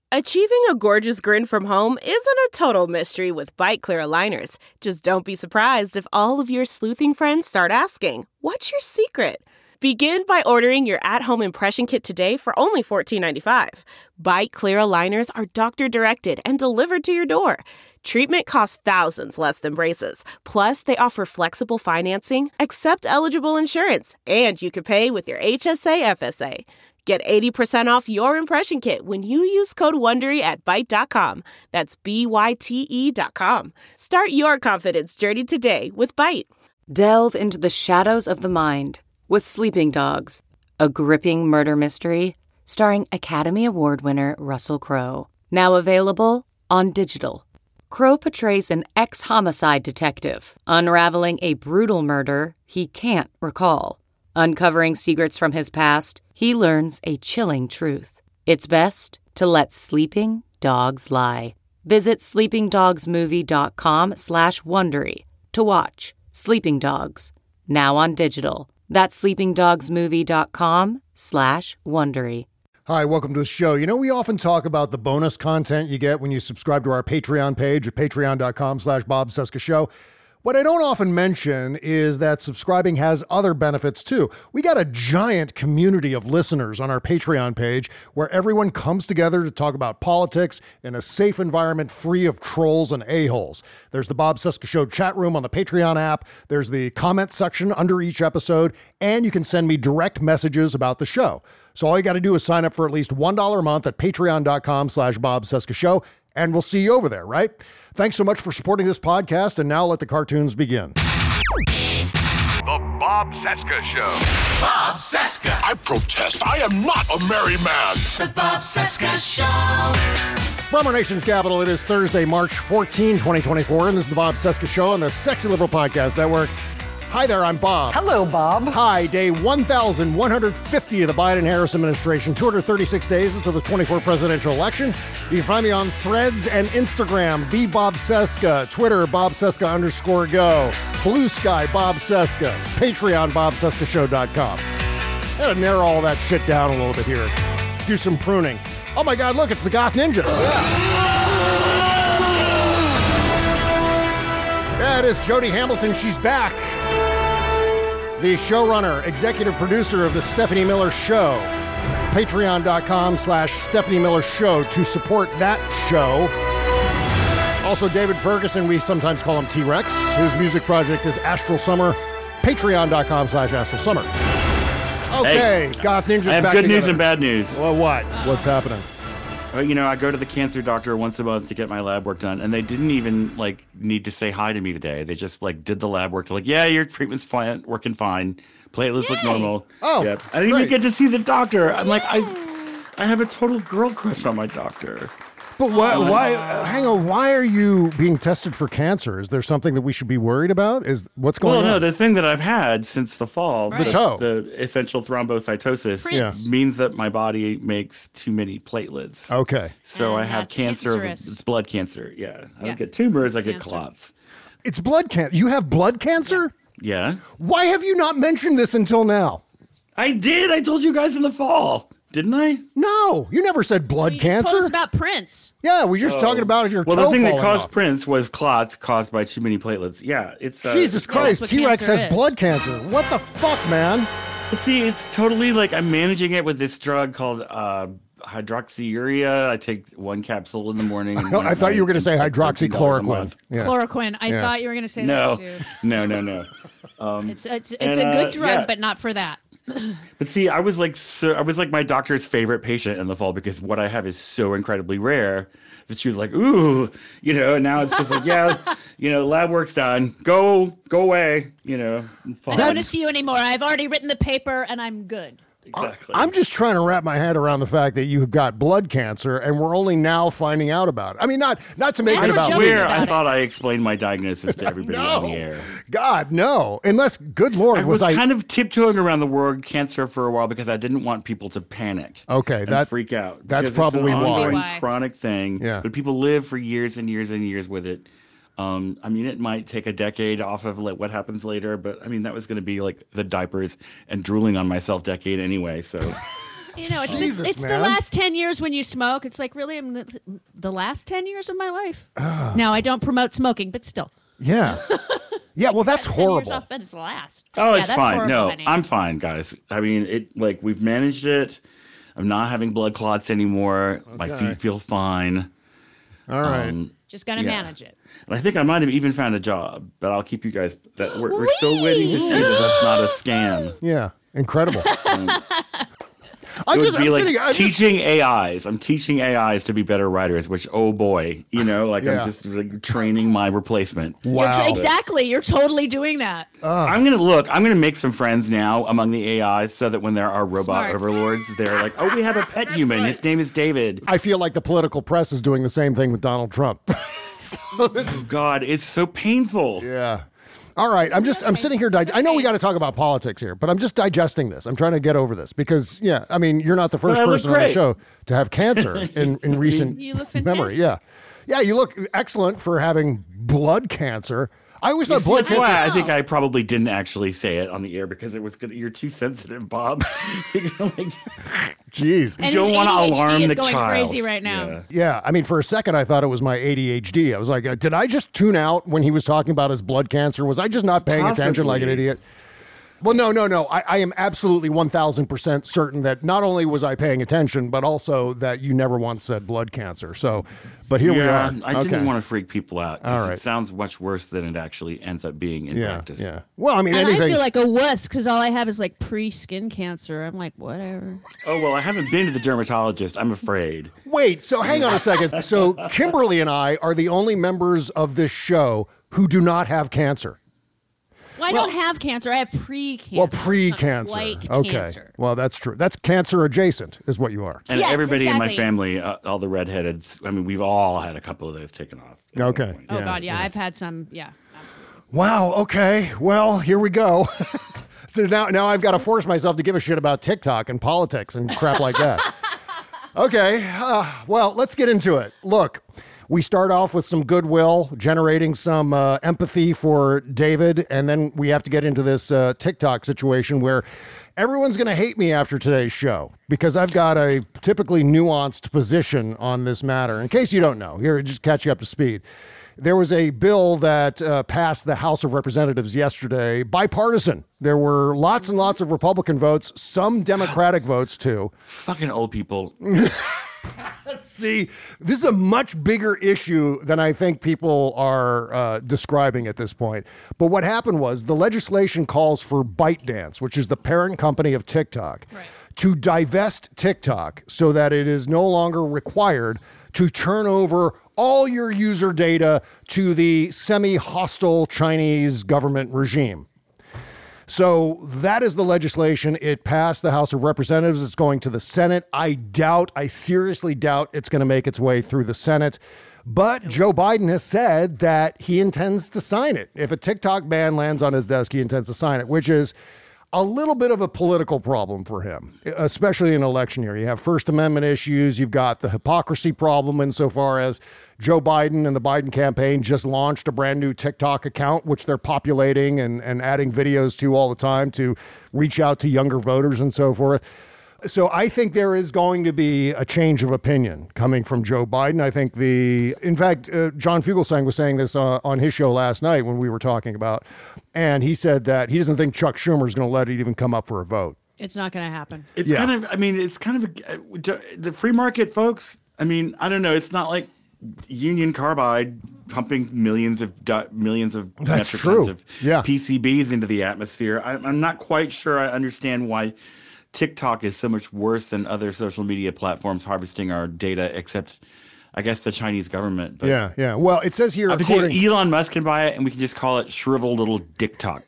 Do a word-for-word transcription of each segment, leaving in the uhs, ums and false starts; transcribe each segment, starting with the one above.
Achieving a gorgeous grin from home isn't a total mystery with Byte Clear aligners. Just don't be surprised if all of your sleuthing friends start asking, "What's your secret?" Begin by ordering your at-home impression kit today for only fourteen ninety-five. Byte Clear aligners are doctor-directed and delivered to your door. Treatment costs thousands less than braces. Plus, they offer flexible financing, accept eligible insurance, and you can pay with your H S A F S A. Get eighty percent off your impression kit when you use code WONDERY at byte dot com. That's B Y T E dot com. Start your confidence journey today with Byte. Delve into the shadows of the mind with Sleeping Dogs, a gripping murder mystery starring Academy Award winner Russell Crowe. Now available on digital. Crowe portrays an ex-homicide detective unraveling a brutal murder he can't recall. Uncovering secrets from his past, he learns a chilling truth. It's best to let sleeping dogs lie. Visit sleepingdogsmovie.com slash Wondery to watch Sleeping Dogs, now on digital. That's sleepingdogsmovie.com slash Wondery. Hi, welcome to the show. You know, we often talk about the bonus content you get when you subscribe to our Patreon page at patreon.com slash Bob Cesca Show. What I don't often mention is that subscribing has other benefits too. We got a giant community of listeners on our Patreon page where everyone comes together to talk about politics in a safe environment free of trolls and a-holes. There's the Bob Cesca Show chat room on the Patreon app. There's the comment section under each episode, and you can send me direct messages about the show. So all you got to do is sign up for at least one dollar a month at patreon.com slash Bob Cesca Show, and we'll see you over there, right? Thanks so much for supporting this podcast, and now let the cartoons begin. The Bob Cesca Show. Bob Cesca. I protest. I am not a merry man. The Bob Cesca Show. From our nation's capital, it is Thursday, March fourteenth, twenty twenty-four, and this is the Bob Cesca Show on the Sexy Liberal Podcast Network. Hi there, I'm Bob. Hello, Bob. Hi, day one thousand one hundred fifty of the Biden-Harris administration, two hundred thirty-six days until the twenty-fourth presidential election. You can find me on Threads and Instagram, the Bob Cesca, Twitter, Bob Cesca underscore go, Blue Sky, Bob Cesca, Patreon, bob cesca show dot com. I gotta narrow all that shit down a little bit here. Do some pruning. Oh my God, look, it's the Goth Ninjas. Yeah, it is Jody Hamilton. She's back. The showrunner, executive producer of the Stephanie Miller Show. Patreon.com slash Stephanie Miller Show to support that show. Also, David Ferguson, we sometimes call him T-Rex, whose music project is Astral Summer. Patreon.com slash Astral Summer. Okay, hey, Goth Ninjas I have back good together. news and bad news. Well, what? What's happening? Well, you know, I go to the cancer doctor once a month to get my lab work done, and they didn't even, like, need to say hi to me today. They just, like, did the lab work. They're like, yeah, your treatment's fine, working fine. Platelets look normal. Oh, yep. I didn't great. even get to see the doctor. I'm like, I I have a total girl crush on my doctor. But why, why, uh, hang on, why are you being tested for cancer? Is there something that we should be worried about? Is what's going well, on? no, the thing that I've had since the fall, The toe. the essential thrombocytosis, Prince. yeah. means that my body makes too many platelets. Okay. So And I have that's cancer. Of, cancerous. it's blood cancer. Yeah. I Yeah. don't get tumors. I get Cancer. clots. It's blood cancer. You have blood cancer? Yeah. Why have you not mentioned this until now? I did. I told you guys in the fall, didn't I? No, you never said blood You cancer. just told us about Prince. Yeah, we were just talking about your Well, toe the thing that falling caused off. Prince was clots caused by too many platelets. Yeah, it's uh, Jesus it's- Christ, what T-Rex cancer has is. blood cancer. What the fuck, man? But see, it's totally like I'm managing it with this drug called uh, hydroxyurea. I take one capsule in the morning. And one I at thought you were night. going to say It's like thirteen dollars a hydroxychloroquine. month. Yeah. Chloroquine. I Yeah. thought you were going to say No, that too. no, no, no. Um, It's it's, it's and, a good uh, drug, yeah. but not for that. But see, I was like, so, I was like my doctor's favorite patient in the fall because what I have is so incredibly rare that she was like, ooh, you know. And now it's just like, yeah, you know, lab work's done. Go, go away, you know. I don't want to That's- see you anymore. I've already written the paper, and I'm good. Exactly. I'm just trying to wrap my head around the fact that you've got blood cancer and we're only now finding out about it. I mean, not not to make And it we're about joking me. Where about I it. thought I explained my diagnosis to everybody on the No. air. God, no. Unless, good Lord, I was, was I... kind of tiptoeing around the word cancer for a while because I didn't want people to panic. Okay, and that- freak out. that's Because probably it's an why. ongoing Why. chronic thing. Yeah. But people live for years and years and years with it. Um, I mean, it might take a decade off of like what happens later, but I mean, that was going to be like the diapers and drooling on myself decade anyway. So, You know, it's, Jesus, the, it's the man. last ten years when you smoke. It's like, really, I'm the, the last ten years of my life? Now, I don't promote smoking, but still. Yeah. Yeah, well, that's ten years horrible. off, but it's the last. Oh, Yeah, it's that's fine. No, horrifying. I'm fine, guys. I mean, it like we've managed it. I'm not having blood clots anymore. My Okay. feet feel fine. All right. Um, Just got to yeah. manage it. And I think I might have even found a job, but I'll keep you guys. That we're, we're still waiting to see that that's not a scam. Yeah, incredible. Um, I'm it just would be I'm like sitting. I'm just, teaching A Is. I'm teaching A Is to be better writers. Which, oh boy, you know, like Yeah. I'm just like training my replacement. You're tr- wow. exactly. You're totally doing that. I'm gonna look. I'm gonna make some friends now among the A Is, so that when there are robot Smart. overlords, they're like, "Oh, we have a pet human. His name is David." I feel like the political press is doing the same thing with Donald Trump. God, it's so painful. Yeah. All right. I'm just, I'm sitting here. Di- I know we got to talk about politics here, but I'm just digesting this. I'm trying to get over this because, yeah, I mean, you're not the first But I look person on the great. show to have cancer in, in recent You look memory. fantastic. Yeah. Yeah. You look excellent for having blood cancer. I always thought blood That's cancer. why I think I probably didn't actually say it on the air because it was gonna, you're too sensitive, Bob. You're gonna, like, Jeez. And don't his want to A D H D alarm is the going child. crazy right now. Yeah. Yeah, I mean, for a second, I thought it was my A D H D. I was like, uh, did I just tune out when he was talking about his blood cancer? Was I just not paying attention like an Possibly. idiot? Well, no, no, no. I, I am absolutely one thousand percent certain that not only was I paying attention, but also that you never once said blood cancer. So, but here we Yeah, are. I Okay. didn't want to freak people out. 'Cause All right. It sounds much worse than it actually ends up being in Yeah, practice. yeah. Well, I mean, And anything. I feel like a wuss because all I have is like pre-skin cancer. I'm like, whatever. Oh, well, I haven't been to the dermatologist. I'm afraid. Wait, so hang on a second. So Kimberly and I are the only members of this show who do not have cancer. Well, I don't have cancer. I have pre-cancer. Well, It's not pre-cancer. quite Okay. cancer. Well, that's true. That's cancer adjacent, is what you are. And Yes, everybody in my exactly. family, uh, all the redheadeds, I mean, we've all had a couple of those taken off. at some Okay. point. Oh Yeah, God, yeah, yeah. I've had some. Yeah. Wow. Okay. Well, here we go. So now, now I've got to force myself to give a shit about TikTok and politics and crap like that. Okay. Uh, well, let's get into it. Look, we start off with some goodwill, generating some uh, empathy for David, and then we have to get into this uh, TikTok situation where everyone's going to hate me after today's show because I've got a typically nuanced position on this matter. In case you don't know, here, just catch you up to speed. There was a bill that uh, passed the House of Representatives yesterday, bipartisan. There were lots and lots of Republican votes, some Democratic votes too. Fucking old people. See, this is a much bigger issue than I think people are uh, describing at this point. But what happened was the legislation calls for ByteDance, which is the parent company of TikTok, Right. to divest TikTok so that it is no longer required to turn over all your user data to the semi-hostile Chinese government regime. So that is the legislation. It passed the House of Representatives. It's going to the Senate. I doubt, I seriously doubt it's going to make its way through the Senate. But Joe Biden has said that he intends to sign it. If a TikTok ban lands on his desk, he intends to sign it, which is a little bit of a political problem for him, especially in election year. You have First Amendment issues. You've got the hypocrisy problem insofar as Joe Biden and the Biden campaign just launched a brand new TikTok account, which they're populating and, and adding videos to all the time to reach out to younger voters and so forth. So I think there is going to be a change of opinion coming from Joe Biden. I think the, in fact, uh, John Fugelsang was saying this uh, on his show last night when we were talking about, and he said that he doesn't think Chuck Schumer is going to let it even come up for a vote. It's not going to happen. It's Yeah. kind of, I mean, it's kind of a, uh, the free market, folks. I mean, I don't know. It's not like Union Carbide pumping millions of du- millions of That's metric true. tons of Yeah. P C Bs into the atmosphere. I, I'm not quite sure I understand why TikTok is so much worse than other social media platforms harvesting our data, except I guess the Chinese government. But Yeah, yeah. Well, it says here, I bet according, you Elon Musk can buy it, and we can just call it shriveled little dick talk.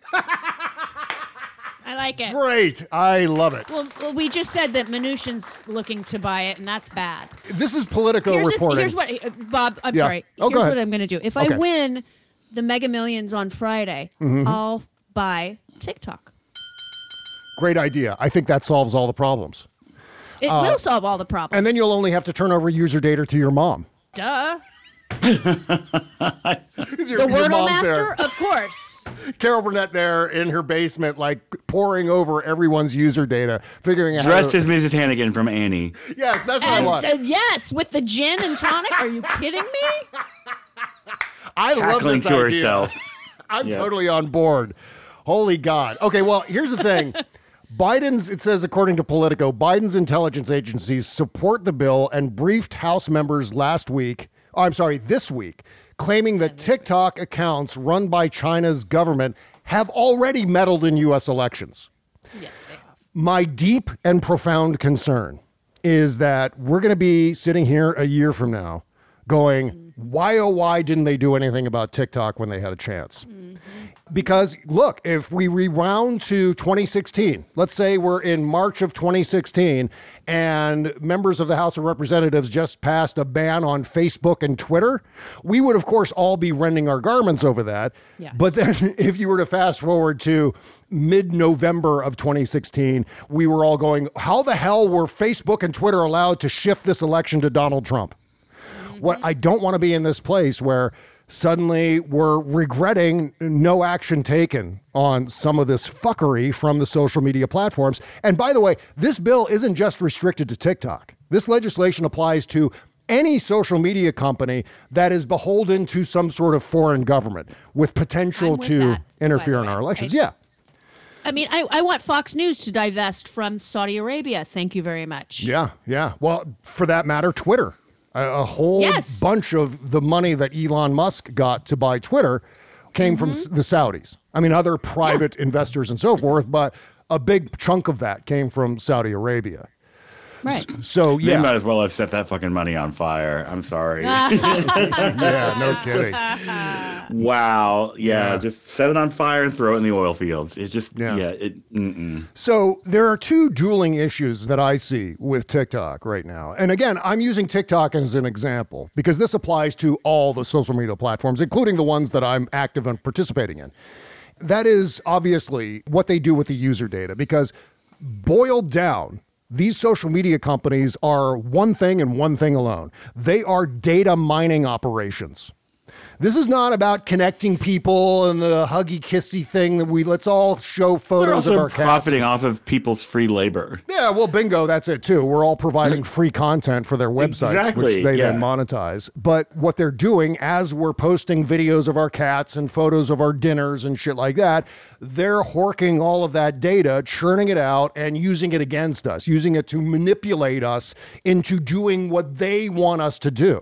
I like it. great. I love it. Well, well, we just said that Mnuchin's looking to buy it, and that's bad. This is Politico Here's, the- reporting. here's what, uh, Bob, I'm Yeah. sorry. Oh, Here's go ahead. what I'm going to do. If Okay. I win the Mega Millions on Friday, Mm-hmm. I'll buy TikTok. Great idea. I think that solves all the problems. It will solve all the problems. Uh, And then you'll only have to turn over user data to your mom. Duh. Your- The your Wordle mom's master, there. of course. Carol Burnett there in her basement, like poring over everyone's user data, figuring out Dressed how as to, Missus Hannigan from Annie. yes, that's what I And want. so, yes, with the gin and tonic. Are you kidding me? I love Cackling this to idea. herself. I'm Yeah. totally on board. Holy God. Okay, well, here's the thing. Biden's, it says, according to Politico, Biden's intelligence agencies support the bill and briefed House members last week, oh, I'm sorry, this week, claiming that TikTok accounts run by China's government have already meddled in U S elections. Yes, they have. My deep and profound concern is that we're going to be sitting here a year from now going, why, oh, why didn't they do anything about TikTok when they had a chance? Because look, if we rewound to twenty sixteen, let's say we're in March of twenty sixteen and members of the House of Representatives just passed a ban on Facebook and Twitter, we would, of course, all be rending our garments over that. Yeah. But then if you were to fast forward to mid-November of twenty sixteen, we were all going, how the hell were Facebook and Twitter allowed to shift this election to Donald Trump? What I don't want to be in this place where suddenly we're regretting no action taken on some of this fuckery from the social media platforms. And by the way, this bill isn't just restricted to TikTok. This legislation applies to any social media company that is beholden to some sort of foreign government with potential I'm with to that, interfere by the in our way. elections. I- Yeah. I mean, I, I want Fox News to divest from Saudi Arabia. Thank you very much. Yeah. Yeah. Well, for that matter, Twitter. A, a whole Yes. bunch of the money that Elon Musk got to buy Twitter came from s- the Saudis. I mean, other private investors and so forth, but a big chunk of that came from Saudi Arabia. Right. So, They yeah. might as well have set that fucking money on fire. I'm sorry. Yeah, no kidding. Wow. Yeah, Yeah. just set it on fire and throw it in the oil fields. It just, Yeah. yeah, it, mm-mm. So there are two dueling issues that I see with TikTok right now. And again, I'm using TikTok as an example because this applies to all the social media platforms, including the ones that I'm active and participating in. That is obviously what they do with the user data because boiled down, these social media companies are one thing and one thing alone. They are data mining operations. This is not about connecting people and the huggy kissy thing that we let's all show They're photos of also our cats. profiting off of people's free labor. Yeah, well, bingo, that's it too. We're all providing free content for their websites, Exactly, which they then yeah. monetize. But what they're doing as we're posting videos of our cats and photos of our dinners and shit like that, they're horking all of that data, churning it out and using it against us, using it to manipulate us into doing what they want us to do.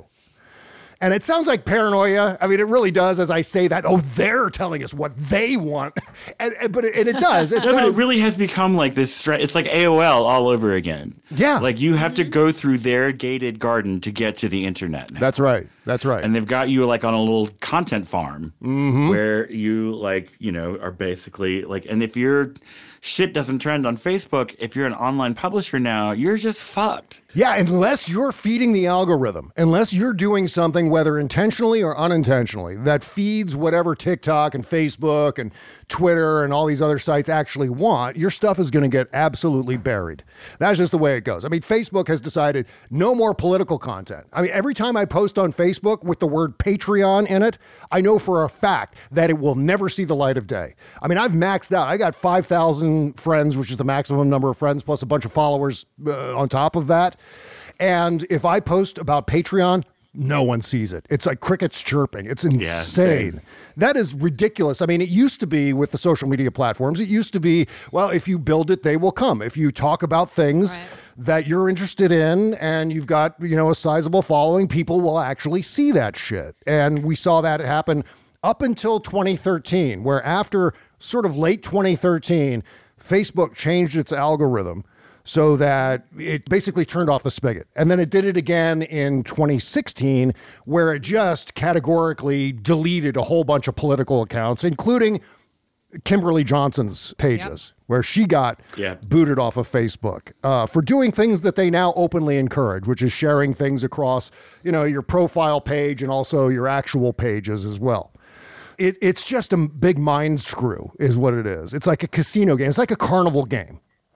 And it sounds like paranoia. I mean, it really does as I say that. Oh, they're telling us what they want. And, and- but it, and it does. It No, but it sounds, really has become like this. Stra- it's like A O L all over again. Yeah. Like you have to go through their gated garden to get to the internet now. That's right. That's right. And they've got you like on a little content farm Mm-hmm. where you like, you know, are basically like, and if your shit doesn't trend on Facebook, if you're an online publisher now, you're just fucked. Yeah, unless you're feeding the algorithm, unless you're doing something, whether intentionally or unintentionally, that feeds whatever TikTok and Facebook and Twitter and all these other sites actually want, your stuff is going to get absolutely buried. That's just the way it goes. I mean, Facebook has decided no more political content. I mean, every time I post on Facebook with the word Patreon in it, I know for a fact that it will never see the light of day. I mean, I've maxed out. I got five thousand friends, which is the maximum number of friends, plus a bunch of followers uh, on top of that. And if I post about Patreon, no one sees it. It's like crickets chirping. It's insane. same. That is ridiculous. I mean, it used to be with the social media platforms, it used to be, well, if you build it, they will come. If you talk about things Right. that you're interested in and you've got, you know, a sizable following, people will actually see that shit. And we saw that happen up until twenty thirteen, where after sort of late twenty thirteen, Facebook changed its algorithm so that it basically turned off the spigot. And then it did it again in twenty sixteen, where it just categorically deleted a whole bunch of political accounts, including Kimberly Johnson's pages, where she got Yeah. booted off of Facebook uh, for doing things that they now openly encourage, which is sharing things across, you know, your profile page and also your actual pages as well. It, it's just a big mind screw is what it is. It's like a casino game. It's like a carnival game.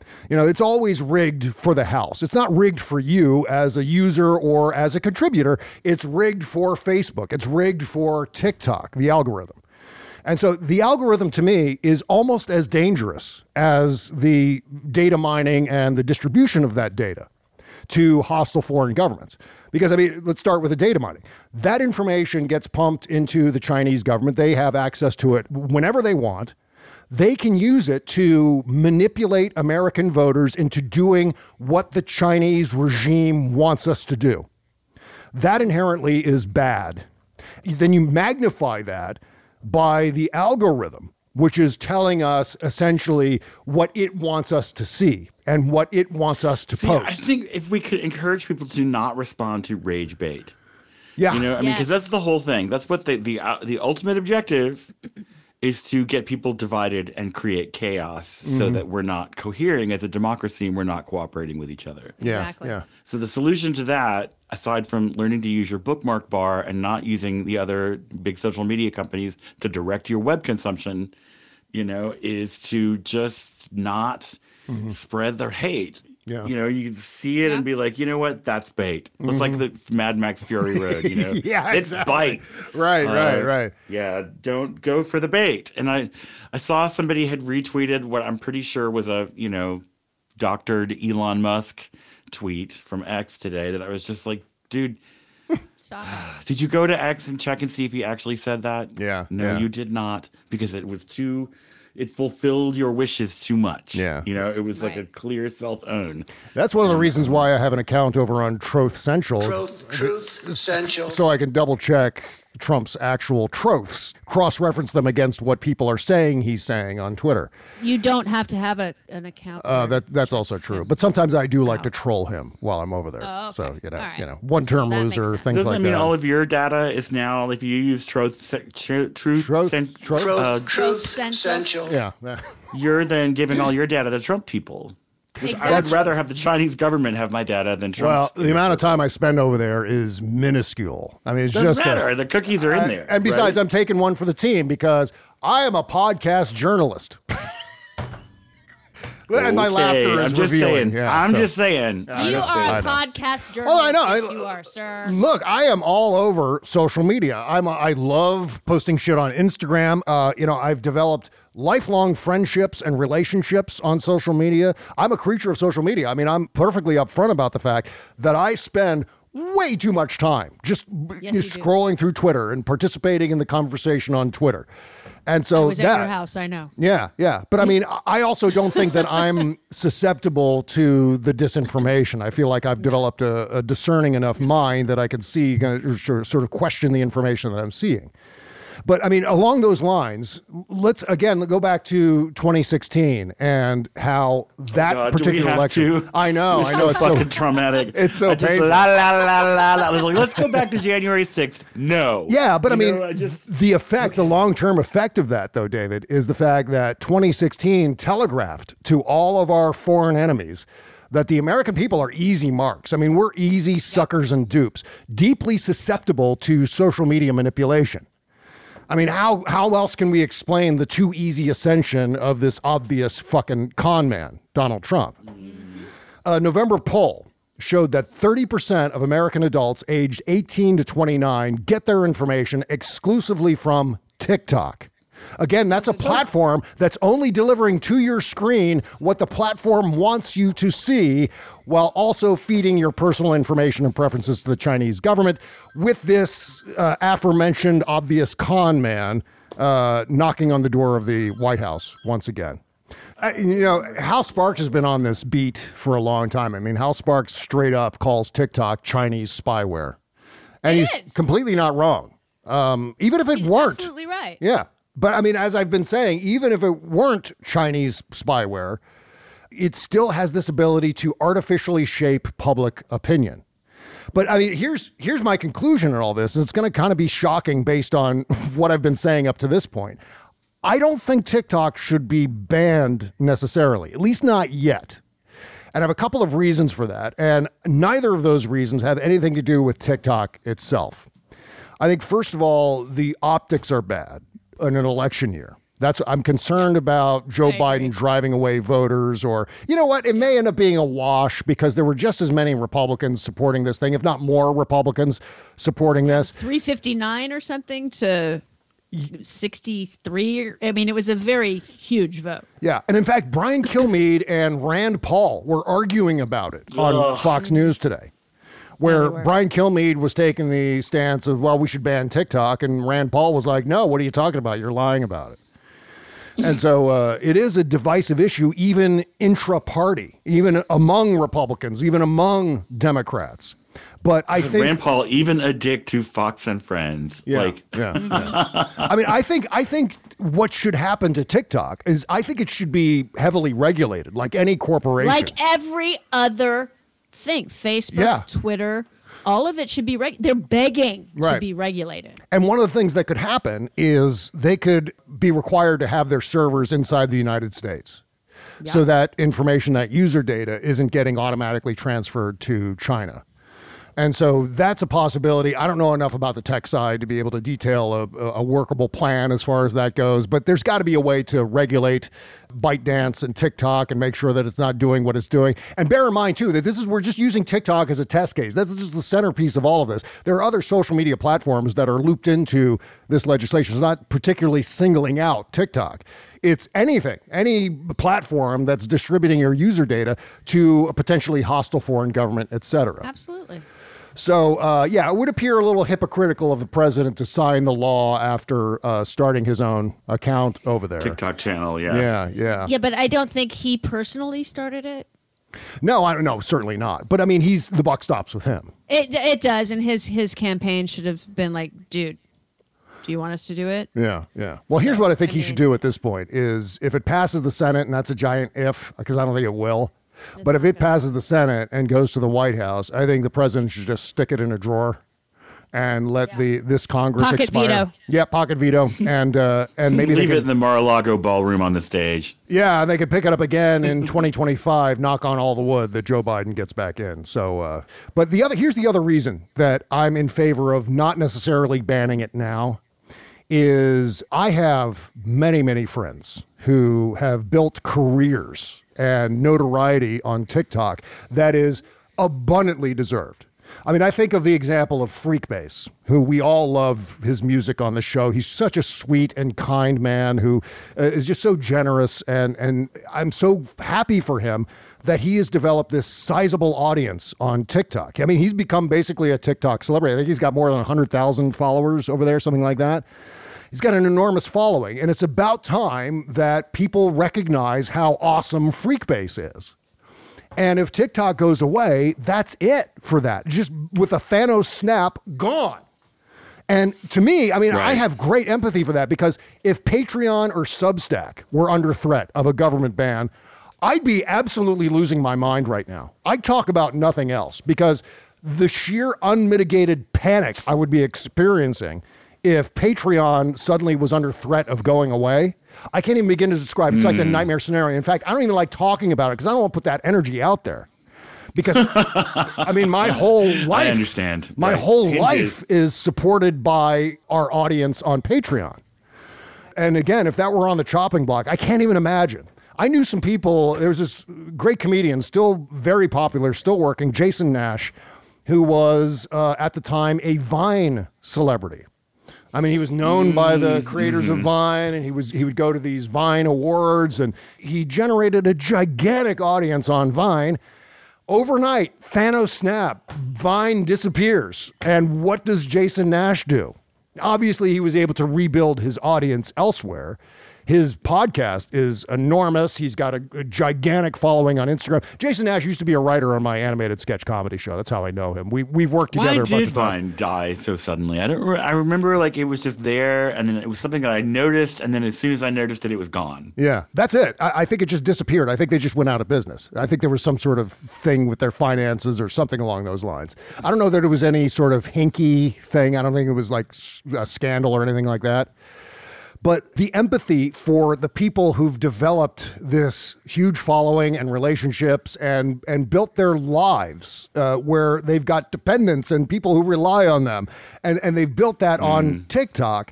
You know, it's always rigged for the house. It's not rigged for you as a user or as a contributor. It's rigged for Facebook. It's rigged for TikTok, the algorithm. And so the algorithm to me is almost as dangerous as the data mining and the distribution of that data to hostile foreign governments. Because, I mean, let's start with the data mining. That information gets pumped into the Chinese government. They have access to it whenever they want. They can use it to manipulate American voters into doing what the Chinese regime wants us to do. That inherently is bad. Then you magnify that by the algorithm, which is telling us essentially what it wants us to see and what it wants us to See, post. I think if we could encourage people to not respond to rage bait. Yeah. You know, I mean, because Yes. that's the whole thing. That's what the, the, uh, the ultimate objective is, to get people divided and create chaos so Mm-hmm. that we're not cohering as a democracy and we're not cooperating with each other. Yeah, Exactly. yeah. So the solution to that, aside from learning to use your bookmark bar and not using the other big social media companies to direct your web consumption, you know, is to just not spread their hate. Yeah. You know, you can see it and be like, you know what, that's bait. It's like the Mad Max Fury Road, you know. Yeah, it's exactly. bite. Right, right, Uh, right. Yeah, don't go for the bait. And I, I saw somebody had retweeted what I'm pretty sure was a, you know, doctored Elon Musk tweet from X today that I was just like, dude, Stop it. did you go to X and check and see if he actually said that? Yeah, No, yeah. you did not, because it was too, it fulfilled your wishes too much. Yeah. You know, it was like a Right. clear self-own. That's one of the reasons why I have an account over on Truth Central. Truth, truth, essential. So I can double check Trump's actual truths, cross-reference them against what people are saying he's saying on Twitter. You don't have to have a, an account. Uh, for- that that's also true. But sometimes I do like to troll him while I'm over there. Oh, okay. So you know, All right. you know, one-term That makes loser, sense. things Doesn't like that mean that. all of your data is now, if you use Truth, Truth, Truth, Truth- Cent- Truth- Truth, uh, truth, Essential. essential. yeah. yeah. you're then giving all your data to Trump people. Which I would Exactly. rather have the Chinese government have my data than Trump's. Well, the amount of time I spend over there is minuscule. I mean, it's doesn't just a- matter. The cookies are in I- there. and besides, right? I'm taking one for the team because I am a podcast journalist. And my Okay, laughter is I'm just revealing. saying. Yeah, I'm so- just saying. You I know. are I a know. podcast journalist. Oh, I know. Yes, I- you are, sir. Look, I am all over social media. I'm a, I love posting shit on Instagram. Uh, you know, I've developed lifelong friendships and relationships on social media. I'm a creature of social media. I mean, I'm perfectly upfront about the fact that I spend way too much time just Yes, you do. scrolling through Twitter and participating in the conversation on Twitter. And I so was that at your house. I know. yeah, yeah. But I mean, I also don't think that I'm susceptible to the disinformation. I feel like I've developed a, a discerning enough mind that I can see, uh, sort sort of question the information that I'm seeing. But I mean, along those lines, let's again go back to twenty sixteen and how that God, do we particular have election. to? I know, I It's know, so it's so fucking traumatic. it's so I just, painful. La, la, la, la, la. I was like, let's go back to January sixth. No. Yeah, but I You mean, know, I just, the effect, the long-term effect of that, though, David, is the fact that twenty sixteen telegraphed to all of our foreign enemies that the American people are easy marks. I mean, we're easy suckers and dupes, deeply susceptible to social media manipulation. I mean, how how else can we explain the too easy ascension of this obvious fucking con man, Donald Trump? A November poll showed that thirty percent of American adults aged eighteen to twenty-nine get their information exclusively from TikTok. Again, that's a platform that's only delivering to your screen what the platform wants you to see, while also feeding your personal information and preferences to the Chinese government, with this uh, aforementioned obvious con man uh, knocking on the door of the White House once again. Uh, you know, Hal Sparks has been on this beat for a long time. I mean, Hal Sparks straight up calls TikTok Chinese spyware. And It he's is. completely not wrong. Um, even if it He's weren't. absolutely right. Yeah. But I mean, as I've been saying, even if it weren't Chinese spyware, it still has this ability to artificially shape public opinion. But I mean, here's here's my conclusion in all this. And it's going to kind of be shocking based on what I've been saying up to this point. I don't think TikTok should be banned necessarily, at least not yet. And I have a couple of reasons for that. And neither of those reasons have anything to do with TikTok itself. I think, first of all, the optics are bad in an election year. That's I'm concerned about Joe Biden driving away voters, or you know what? It may end up being a wash because there were just as many Republicans supporting this thing, if not more Republicans supporting this. three fifty-nine or something to sixty-three. I mean, it was a very huge vote. Yeah. And in fact, Brian Kilmeade and Rand Paul were arguing about it on Ugh. Fox News today, where yeah, Brian Kilmeade was taking the stance of, well, we should ban TikTok. And Rand Paul was like, no, what are you talking about? You're lying about it. And so uh, it is a divisive issue, even intra-party, even among Republicans, even among Democrats. But I think Rand Paul, even a dick to Fox and Friends. Yeah, like, yeah, yeah. I mean, I think I think what should happen to TikTok is I think it should be heavily regulated, like any corporation, like every other thing. Facebook, yeah. Twitter. All of it should be reg- they're begging right. to be regulated. And one of the things that could happen is they could be required to have their servers inside the United States yeah. so that information, that user data, isn't getting automatically transferred to China. And so that's a possibility. I don't know enough about the tech side to be able to detail a, a workable plan as far as that goes, but there's got to be a way to regulate ByteDance and TikTok and make sure that it's not doing what it's doing. And bear in mind, too, that this is we're just using TikTok as a test case. That's just the centerpiece of all of this. There are other social media platforms that are looped into this legislation. It's not particularly singling out TikTok. It's anything, any platform that's distributing your user data to a potentially hostile foreign government, et cetera. Absolutely. So, uh, yeah, it would appear a little hypocritical of the president to sign the law after uh, starting his own account over there. TikTok channel, yeah. Yeah, yeah. Yeah, but I don't think he personally started it. No, I don't know, certainly not. But I mean, he's the buck stops with him. It it does, and his his campaign should have been like, dude, do you want us to do it? Yeah, yeah. Well, here's what I think I he mean, should do at this point is if it passes the Senate, and that's a giant if, because I don't think it will. But if it passes the Senate and goes to the White House, I think the president should just stick it in a drawer and let yeah. the this Congress pocket expire. Veto. Yeah, pocket veto. And uh, and maybe leave they it could, in the Mar-a-Lago ballroom on the stage. Yeah, and they could pick it up again in twenty twenty-five, knock on all the wood that Joe Biden gets back in. So, uh, but the other here's the other reason that I'm in favor of not necessarily banning it now is I have many, many friends who have built careers and notoriety on TikTok that is abundantly deserved. I mean, I think of the example of Freekbass, who we all love his music on the show. He's such a sweet and kind man who uh, is just so generous, and and I'm so happy for him that he has developed this sizable audience on TikTok. I mean, he's become basically a TikTok celebrity. I think he's got more than one hundred thousand followers over there, something like that. He's got an enormous following, and it's about time that people recognize how awesome Freekbass is. And if TikTok goes away, that's it for that. Just with a Thanos snap, gone. And to me, I mean, right. I have great empathy for that, because if Patreon or Substack were under threat of a government ban, I'd be absolutely losing my mind right now. I'd talk about nothing else, because the sheer unmitigated panic I would be experiencing if Patreon suddenly was under threat of going away, I can't even begin to describe. It's mm. like the nightmare scenario. In fact, I don't even like talking about it because I don't want to put that energy out there. Because, I mean, my whole life, I understand. My right. whole Hinges. life is supported by our audience on Patreon. And again, if that were on the chopping block, I can't even imagine. I knew some people, there was this great comedian, still very popular, still working, Jason Nash, who was uh, at the time a Vine celebrity. I mean, he was known by the creators mm-hmm. of Vine, and he was he would go to these Vine Awards, and he generated a gigantic audience on Vine. Overnight, Thanos snap, Vine disappears. And what does Jason Nash do? Obviously, he was able to rebuild his audience elsewhere. His podcast is enormous. He's got a, a gigantic following on Instagram. Jason Nash used to be a writer on my animated sketch comedy show. That's how I know him. We, we've worked together Why a bunch did of times. Vine die so suddenly? I don't. Re- I remember like it was just there, and then it was something that I noticed, and then as soon as I noticed it, it was gone. Yeah, that's it. I, I think it just disappeared. I think they just went out of business. I think there was some sort of thing with their finances or something along those lines. I don't know that it was any sort of hinky thing. I don't think it was like a scandal or anything like that. But the empathy for the people who've developed this huge following and relationships and, and built their lives uh, where they've got dependents and people who rely on them. And, and they've built that mm. on TikTok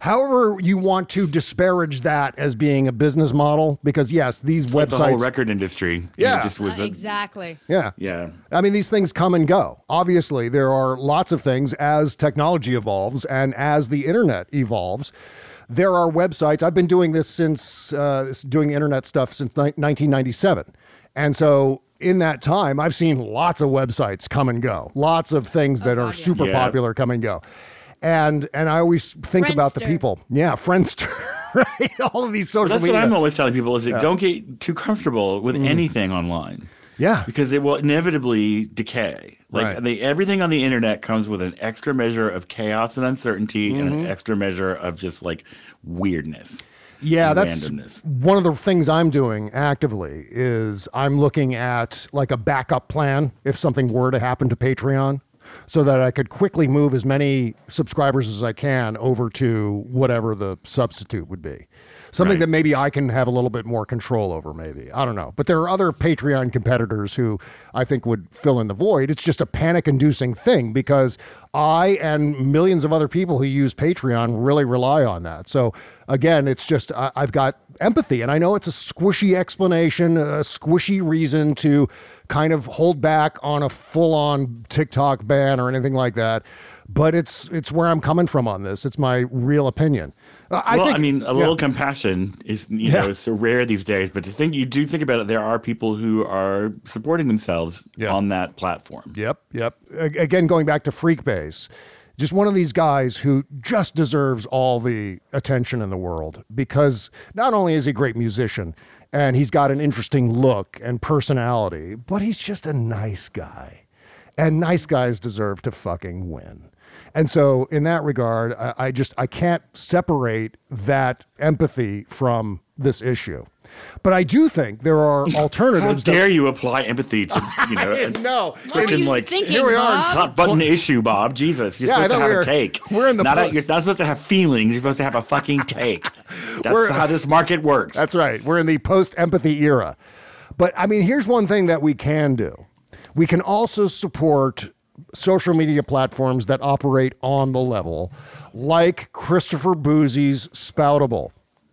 However you want to disparage that as being a business model, because yes, these It's websites, like the whole record industry. Yeah. It just was Uh, a, exactly. yeah, yeah. I mean, these things come and go. Obviously, there are lots of things as technology evolves and as the internet evolves. There are websites. I've been doing this since uh, doing internet stuff since ni- nineteen ninety-seven. And so in that time, I've seen lots of websites come and go, lots of things that are God, yeah. super Yeah. popular come and go. And and I always think about the Friendster. people. Yeah, Friendster, right? All of these social That's media. what I'm always telling people is that don't get too comfortable with Mm. anything online. Yeah. Because it will inevitably decay. Like Right. the, everything on the internet comes with an extra measure of chaos and uncertainty and Mm-hmm. an extra measure of just like weirdness. Yeah, and that's randomness. one of the things I'm doing actively is I'm looking at like a backup plan if something were to happen to Patreon, so that I could quickly move as many subscribers as I can over to whatever the substitute would be. Something Right. that maybe I can have a little bit more control over, maybe. I don't know. But there are other Patreon competitors who I think would fill in the void. It's just a panic-inducing thing because I and millions of other people who use Patreon really rely on that. So again, it's just I, I've got empathy, and I know it's a squishy explanation, a squishy reason to kind of hold back on a full-on TikTok ban or anything like that. But it's it's where I'm coming from on this. It's my real opinion. Uh, I well, think, I mean, a yeah. little compassion is, you Yeah. know, so rare these days. But to think you do think about it, there are people who are supporting themselves Yeah. on that platform. Yep, yep. A- Again, going back to Freakbase, just one of these guys who just deserves all the attention in the world because not only is he a great musician and he's got an interesting look and personality, but he's just a nice guy. And nice guys deserve to fucking win. And so in that regard, I, I just, I can't separate that empathy from this issue. But I do think there are How alternatives. that- dare you apply empathy to, you know, a No. What were freaking you like thinking, here we are in Bob? hot button issue, Bob. Jesus, you're Yeah, I supposed to thought have we were- a take. we're in the not po- a, you're not supposed to have feelings. You're supposed to have a fucking take. That's We're- how this market works. That's right. We're in the post-empathy era. But I mean, here's one thing that we can do. We can also support social media platforms that operate on the level, like Christopher Boozy's Spoutable.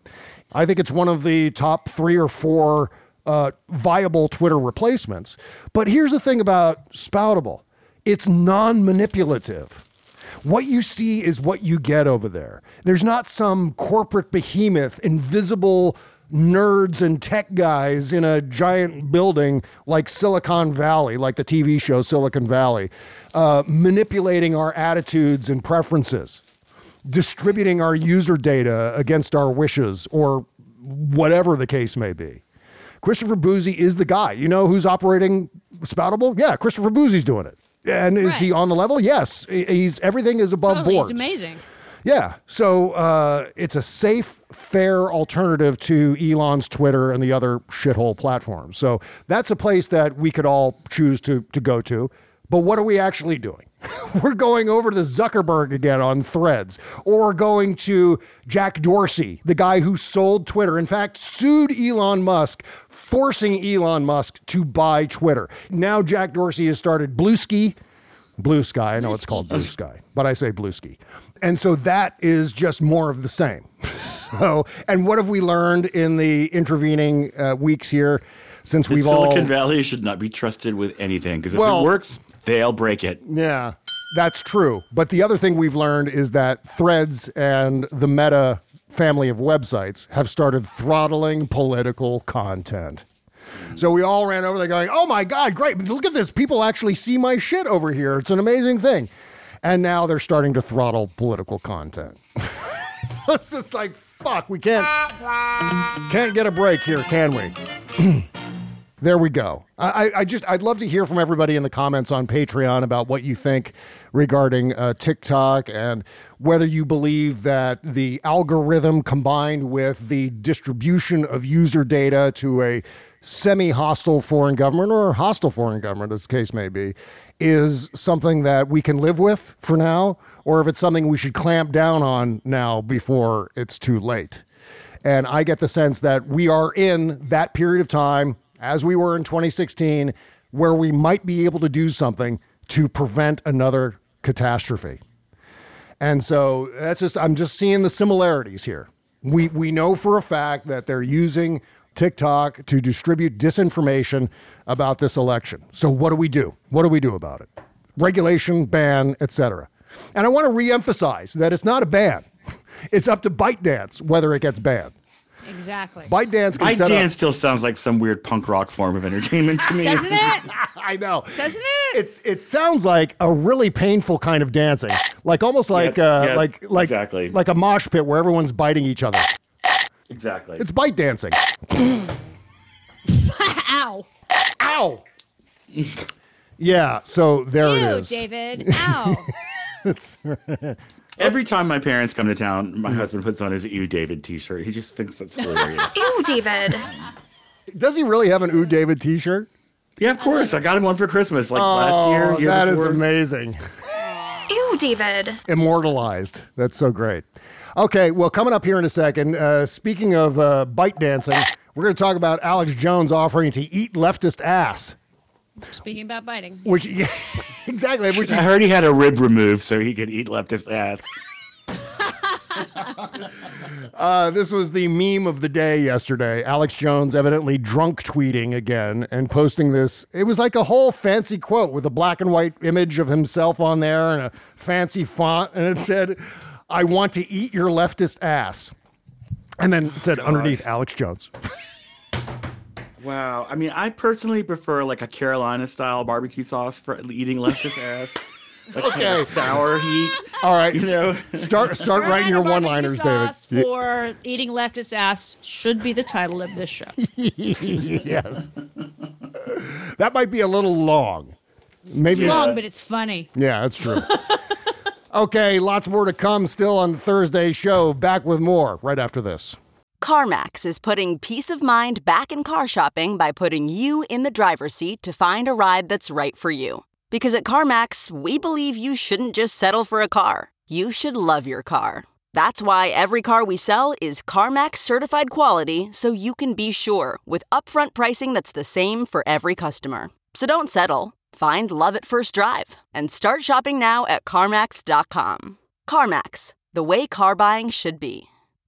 I think it's one of the top three or four uh, viable Twitter replacements. But here's the thing about Spoutable. It's non-manipulative. What you see is what you get over there. There's not some corporate behemoth, invisible nerds and tech guys in a giant building like Silicon Valley, like the T V show Silicon Valley, uh, manipulating our attitudes and preferences, distributing our user data against our wishes, or whatever the case may be. Christopher Boozy is the guy. You know who's operating Spoutable? Yeah, Christopher Boozy's doing it. And is he Right. on the level? Yes. He's everything is above Totally, board. it's amazing. Yeah. So uh, it's a safe, fair alternative to Elon's Twitter and the other shithole platforms. So that's a place that we could all choose to, to go to. But what are we actually doing? We're going over to Zuckerberg again on Threads, or going to Jack Dorsey, the guy who sold Twitter. In fact, sued Elon Musk, forcing Elon Musk to buy Twitter. Now Jack Dorsey has started Bluesky. Blue Sky. I know it's called Blue Sky, but I say Bluesky. And so that is just more of the same. So, and what have we learned in the intervening uh, weeks here since That we've Silicon all... Valley should not be trusted with anything because if Well- it works, they'll break it. Yeah, that's true. But the other thing we've learned is that Threads and the Meta family of websites have started throttling political content. So we all ran over there going, oh my God, great. Look at this. People actually see my shit over here. It's an amazing thing. And now they're starting to throttle political content. So it's just like, fuck, we can't, can't get a break here, can we? There we go. I, I just, I'd love to hear from everybody in the comments on Patreon about what you think regarding uh, TikTok and whether you believe that the algorithm combined with the distribution of user data to a semi-hostile foreign government or hostile foreign government, as the case may be, is something that we can live with for now, or if it's something we should clamp down on now before it's too late. And I get the sense that we are in that period of time, as we were in twenty sixteen, where we might be able to do something to prevent another catastrophe. And so that's just, I'm just seeing the similarities here. We we know for a fact that they're using TikTok to distribute disinformation about this election. So what do we do? What do we do about it? Regulation, ban, et cetera. And I want to reemphasize that it's not a ban. It's up to ByteDance whether it gets banned. Exactly. ByteDance can set ByteDance up... still sounds like some weird punk rock form of entertainment to me. Doesn't it? I know. Doesn't it? It's it sounds like a really painful kind of dancing, like almost like Yeah, uh, yeah, like like exactly. like a mosh pit where everyone's biting each other. Exactly. It's bite dancing. Ow. Ow. Yeah. So there Ew, it is. David. Ow. Every time my parents come to town, my husband puts on his Ew David t-shirt. He just thinks that's hilarious. Ew, David. Does he really have an Ooh David t-shirt? Yeah, of course. I got him one for Christmas, like Oh, last year. year that is before. amazing. Ew, David. Immortalized. That's so great. Okay, well, coming up here in a second, uh, speaking of uh, bite dancing, we're going to talk about Alex Jones offering to eat leftist ass. Speaking about biting. Which, yeah, exactly. Which I is, heard he had a rib removed so he could eat leftist ass. uh, this was the meme of the day yesterday. Alex Jones evidently drunk tweeting again and posting this. It was like a whole fancy quote with a black and white image of himself on there and a fancy font. And it said, "I want to eat your leftist ass." And then it said God. underneath, Alex Jones. Wow. I mean, I personally prefer like a Carolina-style barbecue sauce for eating leftist ass. Like kind Okay. of sour heat. All right. You know? Start start writing your Carolina one-liners, barbecue David. sauce for eating leftist ass should be the title of this show. Yes. That might be a little long. Maybe It's long, but it's funny. Yeah, that's true. Okay, lots more to come still on Thursday's show. Back with more right after this. CarMax is putting peace of mind back in car shopping by putting you in the driver's seat to find a ride that's right for you. Because at CarMax, we believe you shouldn't just settle for a car. You should love your car. That's why every car we sell is CarMax certified quality, so you can be sure with upfront pricing that's the same for every customer. So don't settle. Find love at first drive and start shopping now at CarMax dot com. CarMax, the way car buying should be.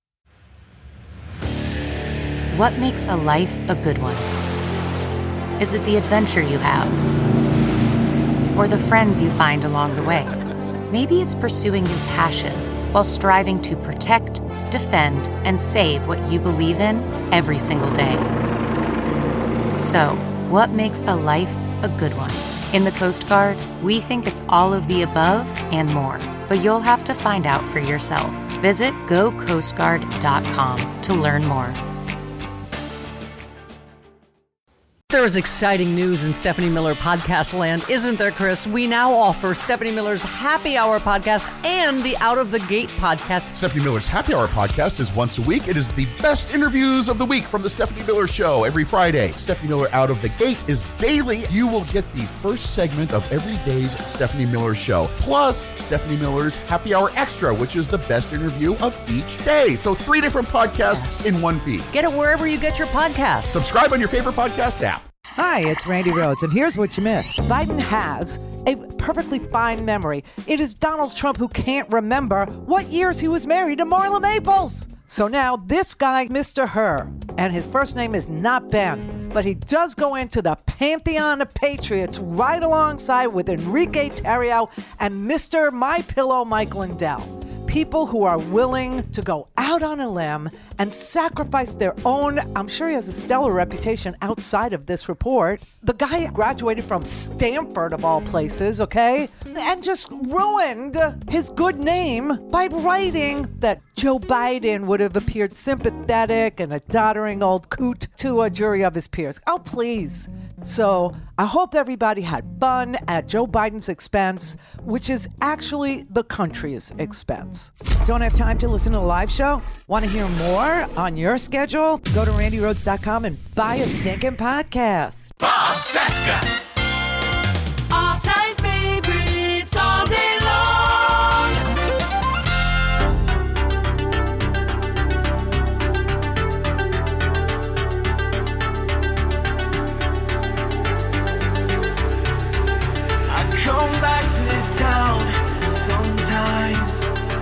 What makes a life a good one? Is it the adventure you have? Or the friends you find along the way? Maybe it's pursuing your passion while striving to protect, defend, and save what you believe in every single day. So, what makes a life a good one? In the Coast Guard, we think it's all of the above and more, but you'll have to find out for yourself. Visit go coast guard dot com to learn more. There is exciting news in Stephanie Miller podcast land, isn't there, Chris? We now offer Stephanie Miller's Happy Hour podcast and the Out of the Gate podcast. Stephanie Miller's Happy Hour podcast is once a week. It is the best interviews of the week from the Stephanie Miller Show every Friday. Stephanie Miller Out of the Gate is daily. You will get the first segment of every day's Stephanie Miller Show, plus Stephanie Miller's Happy Hour Extra, which is the best interview of each day. So three different podcasts yes. in one feed. Get it wherever you get your podcasts. Subscribe on your favorite podcast app. Hi, it's Randy Rhoads, and here's what you missed. Biden has a perfectly fine memory. It is Donald Trump who can't remember what years he was married to Marla Maples. So now this guy, Mister Her, and his first name is not Ben, but he does go into the pantheon of patriots right alongside with Enrique Tarrio and Mister My Pillow Mike Lindell. People who are willing to go out on a limb and sacrifice their own, I'm sure he has a stellar reputation outside of this report. The guy graduated from Stanford, of all places, okay? And just ruined his good name by writing that Joe Biden would have appeared sympathetic and a doddering old coot to a jury of his peers. Oh, please. So I hope everybody had fun at Joe Biden's expense, which is actually the country's expense. Don't have time to listen to the live show? Want to hear more on your schedule? Go to randy rhoads dot com and buy a stinking podcast. Bob Cesca. All-time favorites all day long. I come back to this town sometimes.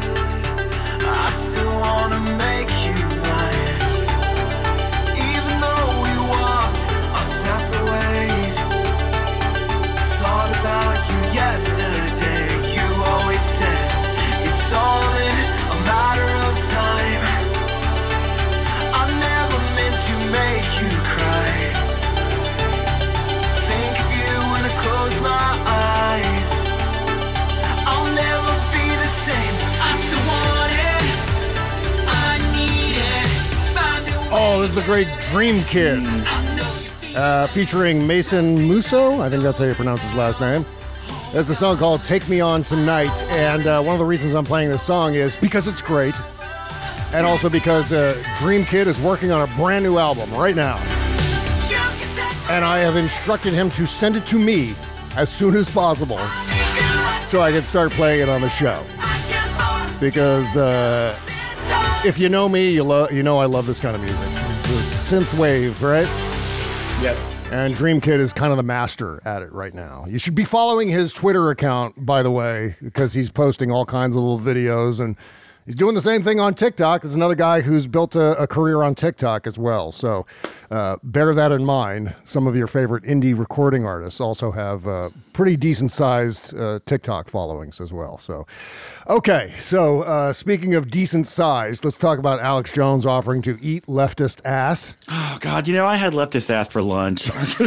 was the great Dream Kid, uh, featuring Mason Musso. I think that's how you pronounce his last name. There's a song called Take Me On Tonight, and uh, one of the reasons I'm playing this song is because it's great, and also because uh, Dream Kid is working on a brand new album right now. And I have instructed him to send it to me as soon as possible so I can start playing it on the show. Because uh, if you know me, you, lo- you know I love this kind of music. It's a synth wave, right? Yep. And Dream Kid is kind of the master at it right now. You should be following his Twitter account, by the way, because he's posting all kinds of little videos, and he's doing the same thing on TikTok. There's another guy who's built a, a career on TikTok as well. So uh, bear that in mind. Some of your favorite indie recording artists also have uh, pretty decent-sized uh, TikTok followings as well. So, okay. So uh, speaking of decent-sized, let's talk about Alex Jones offering to eat leftist ass. Oh, God. You know, I had leftist ass for lunch.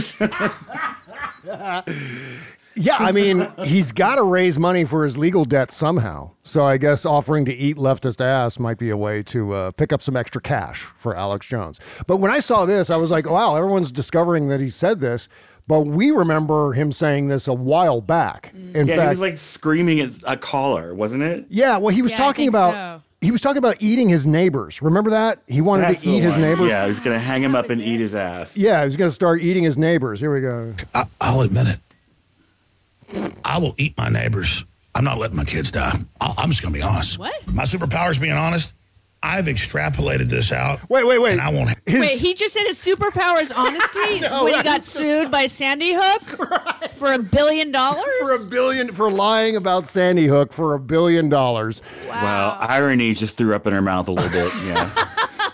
Yeah, I mean, he's got to raise money for his legal debt somehow. So I guess offering to eat leftist ass might be a way to uh, pick up some extra cash for Alex Jones. But when I saw this, I was like, wow, everyone's discovering that he said this. But we remember him saying this a while back. In yeah, fact, he was like screaming at a caller, wasn't it? Yeah, well, he was Yeah, I talking think about... so. He was talking about eating his neighbors. Remember that? He wanted That's to eat the his one. neighbors. Yeah, he was going to hang him up and eat his ass. Yeah, he was going to start eating his neighbors. Here we go. I, I'll admit it. I will eat my neighbors. I'm not letting my kids die. I'll, I'm just going to be honest. What? My superpower is being honest. I've extrapolated this out. Wait, wait, wait. And I won't. His- Wait, he just said his superpower is honesty know, when he right? got sued by Sandy Hook for a billion dollars? For a billion, for lying about Sandy Hook for a billion dollars. Well, irony just threw up in her mouth a little bit. Yeah.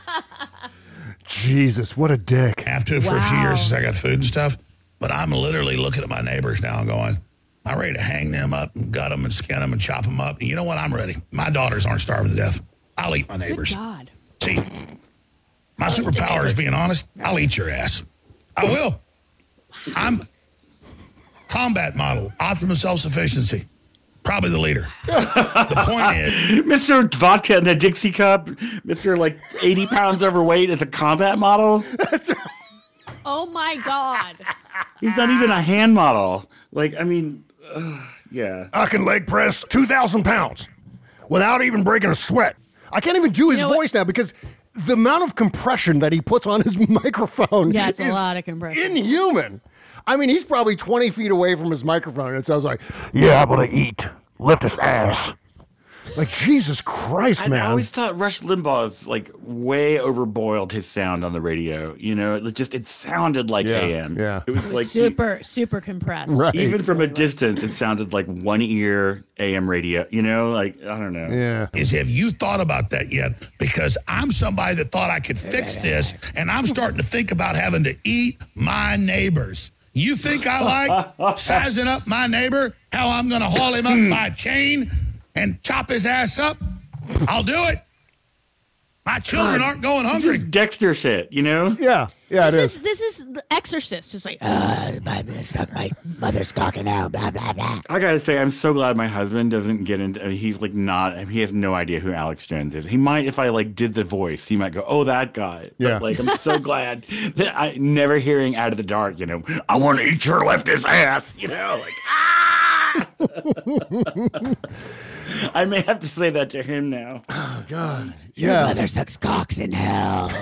Jesus, what a dick. have to for a few years since I got food and stuff. But I'm literally looking at my neighbors now and going, I'm ready to hang them up and gut them and skin them and chop them up. And you know what? I'm ready. My daughters aren't starving to death. I'll eat my neighbors. Good God. See, my superpower is being honest. I'll eat your ass. I will. I'm combat model, optimum self-sufficiency. Probably the leader. The point is, Mister Vodka in the Dixie cup, Mister like eighty pounds overweight is a combat model. Oh my God. He's not even a hand model. Like, I mean, uh, yeah. I can leg press two thousand pounds without even breaking a sweat. I can't even do his You know voice now because the amount of compression that he puts on his microphone Yeah, it's a is lot of compression. inhuman. I mean, he's probably twenty feet away from his microphone, and it sounds like, yeah, I'm going to eat leftist ass. Like, Jesus Christ, I, man. I always thought Rush Limbaugh's like way overboiled his sound on the radio. You know, it just it sounded like Yeah, A M. yeah. It was like super, super compressed. Right. even from a distance, it sounded like one ear A M radio. You know, like I don't know. Yeah. is have you thought about that yet? Because I'm somebody that thought I could fix this, and I'm starting to think about having to eat my neighbors. You think I like sizing up my neighbor, how I'm going to haul him up by a chain and chop his ass up? I'll do it. My children aren't going This hungry. is Dexter shit, you know? Yeah. Yeah, it This is. is this is the Exorcist. It's like, uh, my, my mother's talking out, blah blah blah. I gotta say, I'm so glad my husband doesn't get into. I mean, he's like not. I mean, he has no idea who Alex Jones is. He might, if I like did the voice, he might go, "Oh, that guy." Yeah. But, like, I'm so glad that I never hearing out of the dark. You know, I want to eat your leftist ass. You know, like ah. I may have to say that to him now. Oh, God. Your Yeah. mother sucks cocks in hell.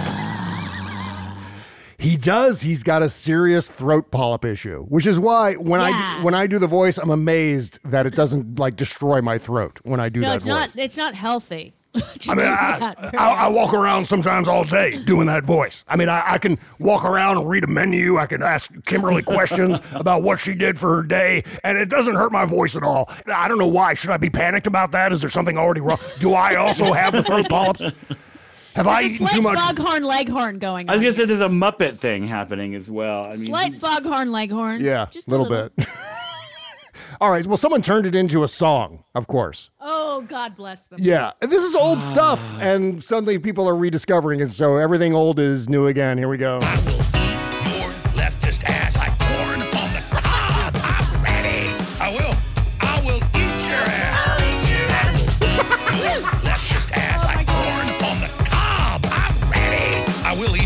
He does. He's got a serious throat polyp issue, which is why when I Yeah. when I do the voice, I'm amazed that it doesn't like destroy my throat when I do No, that it's voice. not. It's not healthy. to I mean, do I, that. I, I walk around sometimes all day doing that voice. I mean, I, I can walk around and read a menu. I can ask Kimberly questions about what she did for her day, and it doesn't hurt my voice at all. I don't know why. Should I be panicked about that? Is there something already wrong? Do I also have the throat polyps? Have I There's a eaten slight too much? foghorn leghorn going I was on. gonna say there's a Muppet thing happening as well. I mean, Slight foghorn leghorn. Yeah, just a little, bit. All right. Well, someone turned it into a song, of course. Oh, God bless them. Yeah, this is old stuff, and suddenly people are rediscovering it. So everything old is new again. Here we go. I will your leftist ass like corn on the cob. I'm ready. I will. I will eat your ass. I'll eat your ass. Your leftist ass like corn on the cob. I'm ready. I will eat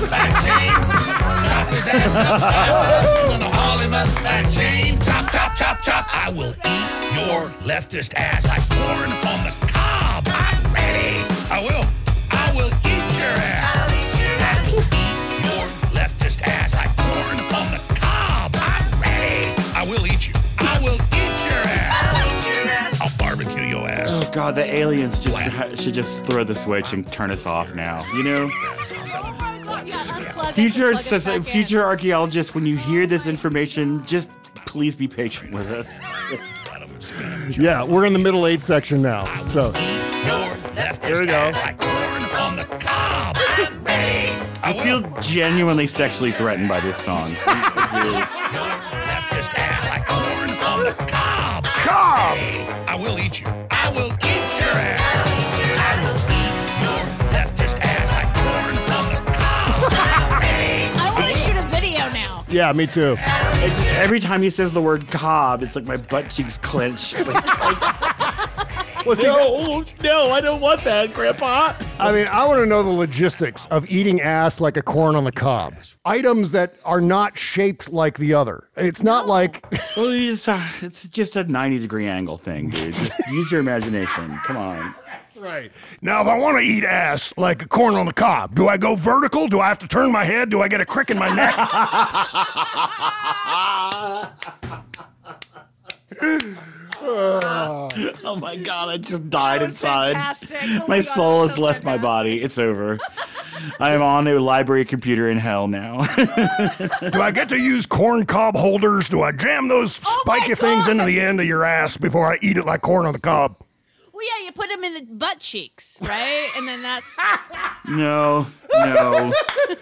with that chain. Chop his ass upside. Gonna haul him up that chain. Chop, chop, chop, chop. I will eat your leftist ass like corn on the cob. I'm ready. I will. I will eat your ass. I'll eat your ass. I will eat your leftist ass like corn on the cob. I'm ready. I will eat you. I will eat your ass. I'll eat your ass. I'll barbecue your ass. Oh God, the aliens just should just throw the switch and turn us off now. You know. Future says, future archaeologists, when you hear this information, just please be patient with us. Yeah, we're in the middle eight section now. So here we go. I feel genuinely sexually threatened by this song. Leftist ass like corn on the cob. Cob! I will eat you. I will eat your ass. I will eat your leftist ass like corn on the cob. I want to shoot a video now. Yeah, me too. Every time he says the word cob, it's like my butt cheeks clench. Well, see, no, no, I don't want that, Grandpa. I mean, I want to know the logistics of eating ass like a corn on the cob. Items that are not shaped like the other. It's not like... Well, you just, uh, it's just a ninety degree angle thing, dude. Just use your imagination. Come on. That's right. Now, if I want to eat ass like a corn on the cob, do I go vertical? Do I have to turn my head? Do I get a crick in my neck? Oh my God, I just died inside. Fantastic. Oh my my God, soul has so left my body. It's over. I am on a library computer in hell now. Do I get to use corn cob holders? Do I jam those Oh spiky things into the end of your ass before I eat it like corn on the cob? Well, yeah, you put them in the butt cheeks, right? And then that's... No, no,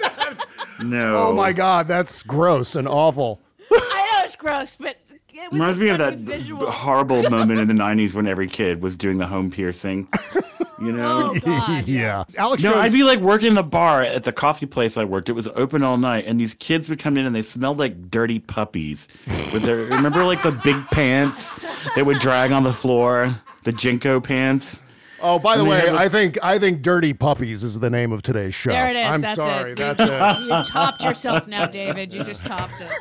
no. Oh my God, that's gross and awful. I know it's gross, but... It was Reminds a me of that fucking visual. b- horrible moment in the nineties when every kid was doing the home piercing. You know? Oh, God. Yeah. Alex No, Jones. I'd be like working the bar at the coffee place I worked. It was open all night, and these kids would come in and they smelled like dirty puppies. With their, remember, like the big pants that would drag on the floor, the Jinko pants. Oh, by the And they way, had, like- I think I think Dirty Puppies is the name of today's show. There it is. I'm that's sorry. it. That's you, it. You topped yourself now, David. You just topped it.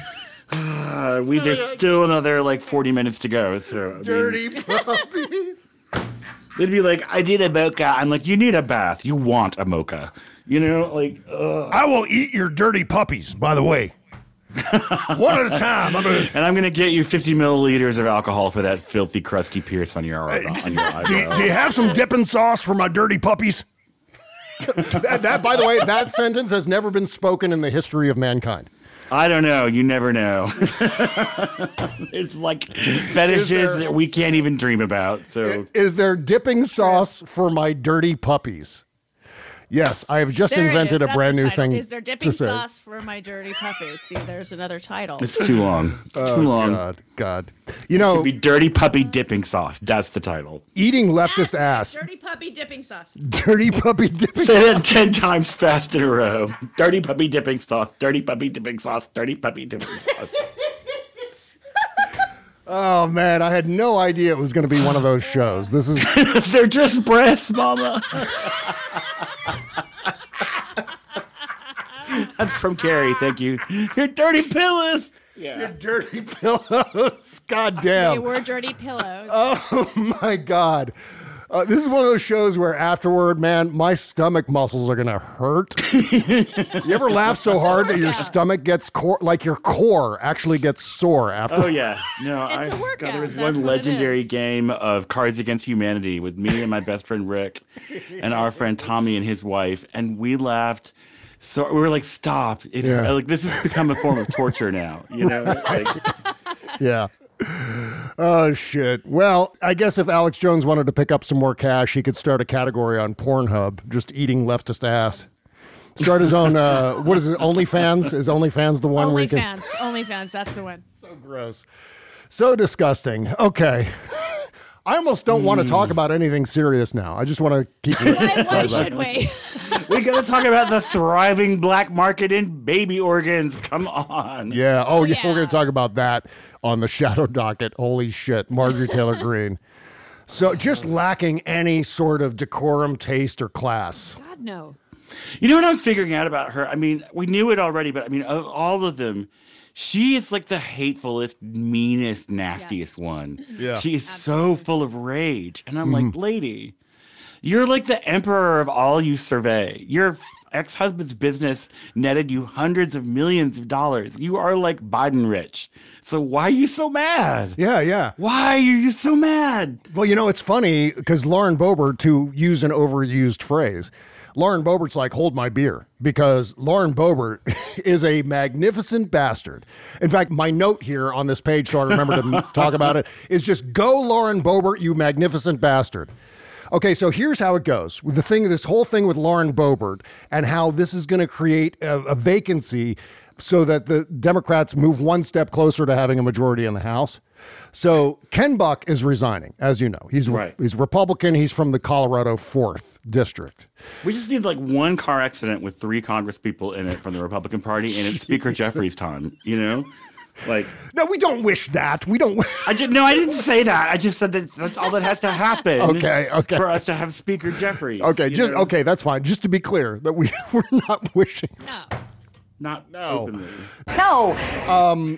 Uh, we there's still another like forty minutes to go. So I mean, Dirty Puppies. they'd be like, "I need a mocha." I'm like, "You need a bath. You want a mocha." You know, like. Uh, I will eat your dirty puppies, by the way. One at a time. I'm gonna... And I'm gonna get you fifty milliliters of alcohol for that filthy, crusty pierce on your on your eyebrow. do, you, do you have some dipping sauce for my dirty puppies? that, that, by the way, that sentence has never been spoken in the history of mankind. I don't know. You never know. It's like fetishes that we can't even dream about. So, Is there dipping sauce for my dirty puppies? Yes, I have just There it invented is. a That's brand the new title. thing Is there dipping to say. sauce for my dirty puppies? See, there's another title. it's too long. Oh, too long. God, God. You know, It'd be dirty puppy dipping sauce. That's the title. eating leftist ass. Dirty puppy dipping sauce. Dirty puppy dipping Say that ten times fast in a row. Dirty puppy dipping sauce. Dirty puppy dipping sauce. Dirty puppy dipping sauce. Oh, man, I had no idea it was going to be one of those shows. This is... They're just breasts, Mama. That's from Carrie. Thank you. Your dirty pillows. Your dirty pillows. God damn. They were dirty pillows. Oh, my God. Uh, this is one of those shows where afterward, man, my stomach muscles are going to hurt. You ever laugh so hard that your stomach gets, cor- like your core actually gets sore after? Oh, yeah. No, It's I, a God, workout. there was That's one what it legendary is. game of Cards Against Humanity with me and my best friend Rick and our friend Tommy and his wife, and we laughed. So we were like, stop. It, Yeah. Like, this has become a form of torture now, you know? Like, Yeah. Oh, shit. Well, I guess if Alex Jones wanted to pick up some more cash, he could start a category on Pornhub, just eating leftist ass. Start his own, uh, what is it, OnlyFans? Is OnlyFans the one where you can... OnlyFans. OnlyFans. That's the one. So gross. So disgusting. Okay. I almost don't want to talk about anything serious now. I just want to keep... Why, why should we? we got to talk about the thriving black market in baby organs. Come on. Yeah. Oh, yeah. Yeah. We're going to talk about that on the Shadow Docket. Holy shit. Marjorie Taylor Greene. So just lacking any sort of decorum, taste, or class. God, no. You know what I'm figuring out about her? I mean, we knew it already, but I mean, of all of them, she is like the hatefulest, meanest, nastiest yes. one. Yeah. She is Absolutely. so full of rage. And I'm Mhm. like, lady, you're like the emperor of all you survey. Your ex-husband's business netted you hundreds of millions of dollars. You are like Biden rich. So why are you so mad? Yeah, yeah. Why are you so mad? Well, you know, it's funny because Lauren Boebert, to use an overused phrase, Lauren Boebert's like, hold my beer, because Lauren Boebert is a magnificent bastard. In fact, my note here on this page, so I remember to talk about it, is just go Lauren Boebert, you magnificent bastard. Okay, so here's how it goes. With the thing, this whole thing with Lauren Boebert and how this is going to create a, a vacancy so that the Democrats move one step closer to having a majority in the House. So Ken Buck is resigning, as you know. He's right. he's Republican. He's from the Colorado fourth District. We just need like one car accident with three Congress people in it from the Republican Party, and it's Speaker Jeffries' time, you know? Like, no, we don't wish that. We don't. I just no, I didn't say that. I just said that that's all that has to happen. Okay, okay. For us to have Speaker Jeffries. Okay, just know? okay. That's fine. Just to be clear, that we we're not wishing. No. Not no. openly. No. Um.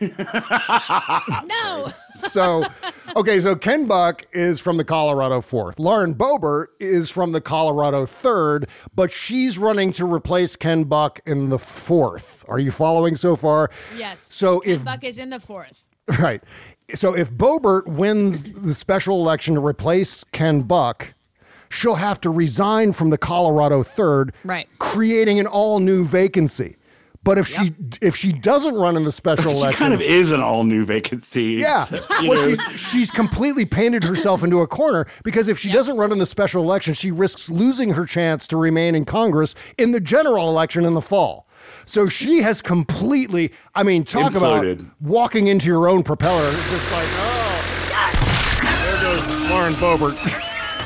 no. So, okay, so Ken Buck is from the Colorado fourth. Lauren Boebert is from the Colorado third, but she's running to replace Ken Buck in the fourth. Are you following so far? Yes. So Ken if Buck is in the fourth. Right. So if Boebert wins the special election to replace Ken Buck, she'll have to resign from the Colorado third, right, creating an all-new vacancy. But if yep. she if she doesn't run in the special she election, she kind of is an all-new vacancy. Yeah, well, she's she's completely painted herself into a corner, because if she yep. doesn't run in the special election, she risks losing her chance to remain in Congress in the general election in the fall. So she has completely, I mean, talk Imploded. about walking into your own propeller. It's just like, oh, there goes Lauren Boebert.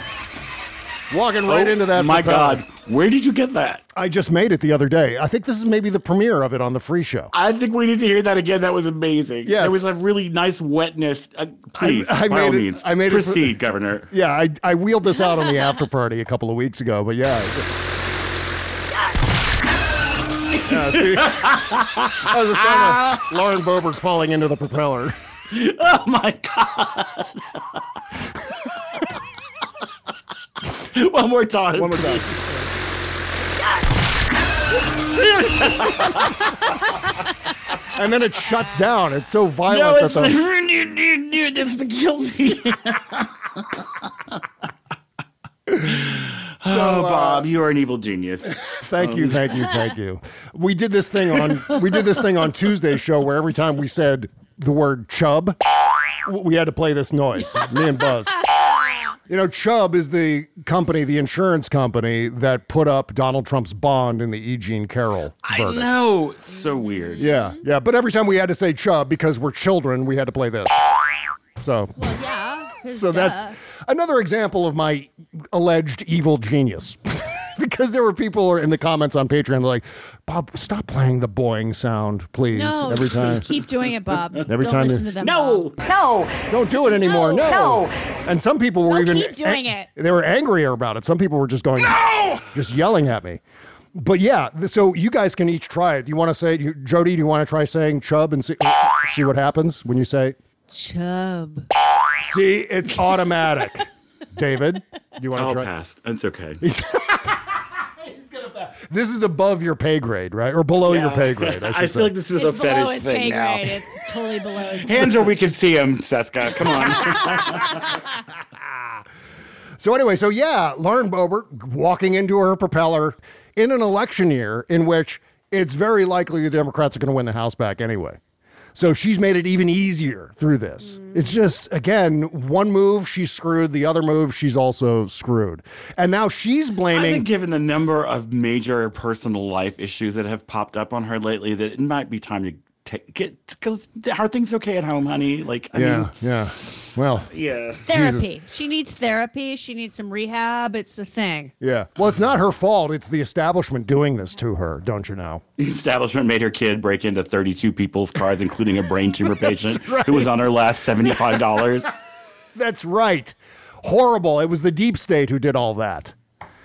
Walking right oh, into that. My propeller. God, where did you get that? I just made it the other day. I think this is maybe the premiere of it on the Free Show. I think we need to hear that again. That was amazing. Yes. There was a really nice wetness. Uh, please, I, I by made all it, means, I made proceed, it for, Governor. Yeah, I, I wheeled this out on the after party a couple of weeks ago, but yeah. Yeah, see? That was a sound of Lauren Boebert falling into the propeller. Oh, my God. One more time. One more time. And then it shuts down. It's so violent. No, it's that the... the... It's the kill me. So, oh, uh, Bob, you are an evil genius. Thank you, thank you, thank you. We did this thing on we did this thing on Tuesday's show where every time we said the word chub, we had to play this noise. Me and Buzz. You know, Chubb is the company, the insurance company that put up Donald Trump's bond in the E. Jean Carroll verdict. I know. It's so weird. Yeah, yeah. But every time we had to say Chubb, because we're children, we had to play this. So, well, yeah. So duh. that's another example of my alleged evil genius. Because there were people in the comments on Patreon like, Bob, stop playing the boing sound, please. No, every time. Just keep doing it, Bob. Every Don't time listen you, to them. No, Bob. no. Don't do it anymore. No. No. And some people were no, even keep doing it. They were angrier about it. Some people were just going, no! Just yelling at me. But yeah, so you guys can each try it. Do you want to say, you, Jody, do you want to try saying chub and see, see what happens when you say chub? See, it's automatic. David, do you want to I'll try? pass. It's okay. This is above your pay grade, right? Or below Yeah. your pay grade, I should I say. feel like this is It's a below fetish his thing pay now. grade. It's totally below his pay Hands grade. where we can see him, Seska. Come on. So anyway, so yeah, Lauren Boebert walking into her propeller in an election year in which it's very likely the Democrats are going to win the House back anyway. So she's made it even easier through this. Mm. It's just, again, one move, she's screwed. The other move, she's also screwed. And now she's blaming... I think given the number of major personal life issues that have popped up on her lately, that it might be time to take, get... Are things okay at home, honey? Like, I yeah, mean, yeah. Well... Yeah. Therapy. Jesus. She needs therapy. She needs some rehab. It's a thing. Yeah. Well, it's not her fault. It's the establishment doing this to her, don't you know? The establishment made her kid break into thirty-two people's cars, including a brain tumor patient right. who was on her last seventy-five dollars. That's right. Horrible. It was the deep state who did all that.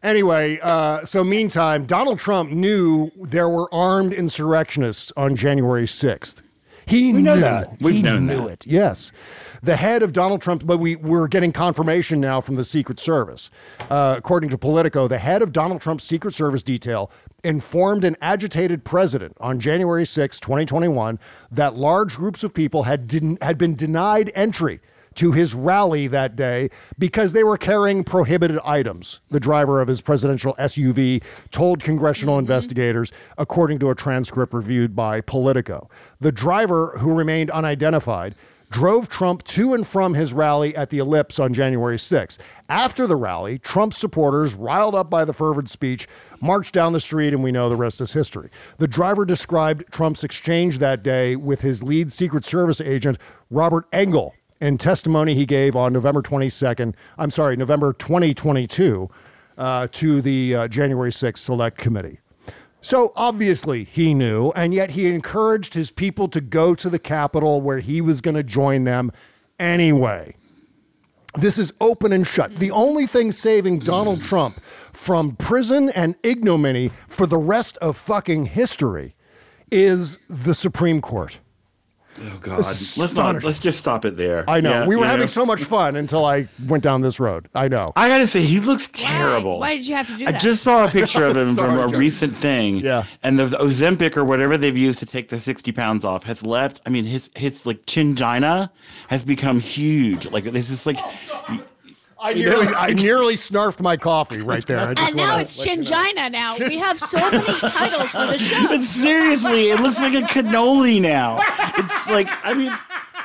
Anyway, uh, so meantime, Donald Trump knew there were armed insurrectionists on January sixth. He we know knew that. We've he known knew that. it. Yes. The head of Donald Trump, but we, we're getting confirmation now from the Secret Service. Uh, according to Politico, the head of Donald Trump's Secret Service detail informed an agitated president on January sixth, twenty twenty-one, that large groups of people had, den- had been denied entry to his rally that day because they were carrying prohibited items. The driver of his presidential S U V told congressional mm-hmm. investigators, according to a transcript reviewed by Politico. The driver, who remained unidentified, drove Trump to and from his rally at the Ellipse on January sixth. After the rally, Trump supporters, riled up by the fervent speech, marched down the street, and we know the rest is history. The driver described Trump's exchange that day with his lead Secret Service agent, Robert Engel, in testimony he gave on November twenty-second, I'm sorry, November twenty twenty-two, uh, to the uh, January sixth Select Committee. So obviously he knew, and yet he encouraged his people to go to the Capitol where he was going to join them anyway. This is open and shut. The only thing saving Donald Trump from prison and ignominy for the rest of fucking history is the Supreme Court. Oh God! Let's not. Let's just stop it there. I know. Yeah, we were having know? so much fun until I went down this road. I know. I gotta say, he looks terrible. Why did you have to do I that? just saw a picture of him Sorry, from a Joe. recent thing. Yeah. And the, the Ozempic or whatever they've used to take the sixty pounds off has left. I mean, his his like chingina has become huge. Like this is like. I nearly, I nearly snarfed my coffee right there. I just And now wanna it's let you know. Chingina now. We have so many titles for the show. But seriously, it looks like a cannoli now. It's like, I mean,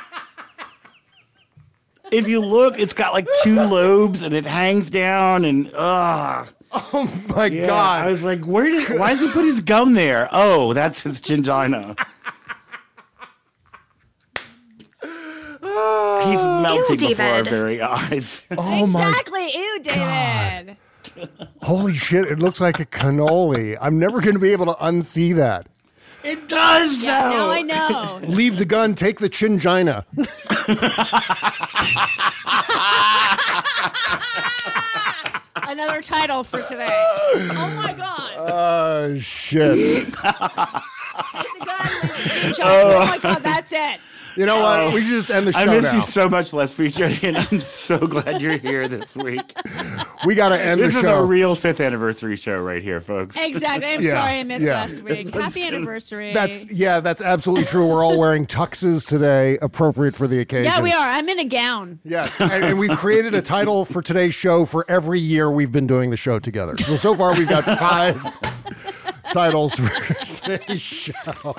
if you look, it's got like two lobes and it hangs down and ugh. Oh my Yeah, God. I was like, where did? Why does he put his gum there? Oh, that's his chingina. He's melting Ew, before our David. very eyes. Oh my Exactly. Ew, David. Holy shit, it looks like a cannoli. I'm never going to be able to unsee that. It does, Yeah, though. now I know. Leave the gun, take the chingina. Another title for today. Oh my God. Oh, shit. Take the gun, leave it, oh my God, that's it. You know what? We should just end the show I miss now. you so much, Les Feature, and I'm so glad you're here this week. We got to end This the is show. a real fifth anniversary show right here, folks. Exactly. I'm Yeah, sorry I missed yeah. last week. Happy anniversary. That's yeah, that's absolutely true. We're all wearing tuxes today, appropriate for the occasion. yeah, we are. I'm in a gown. Yes, and, and we've created a title for today's show for every year we've been doing the show together. So so far we've got five titles for today's show.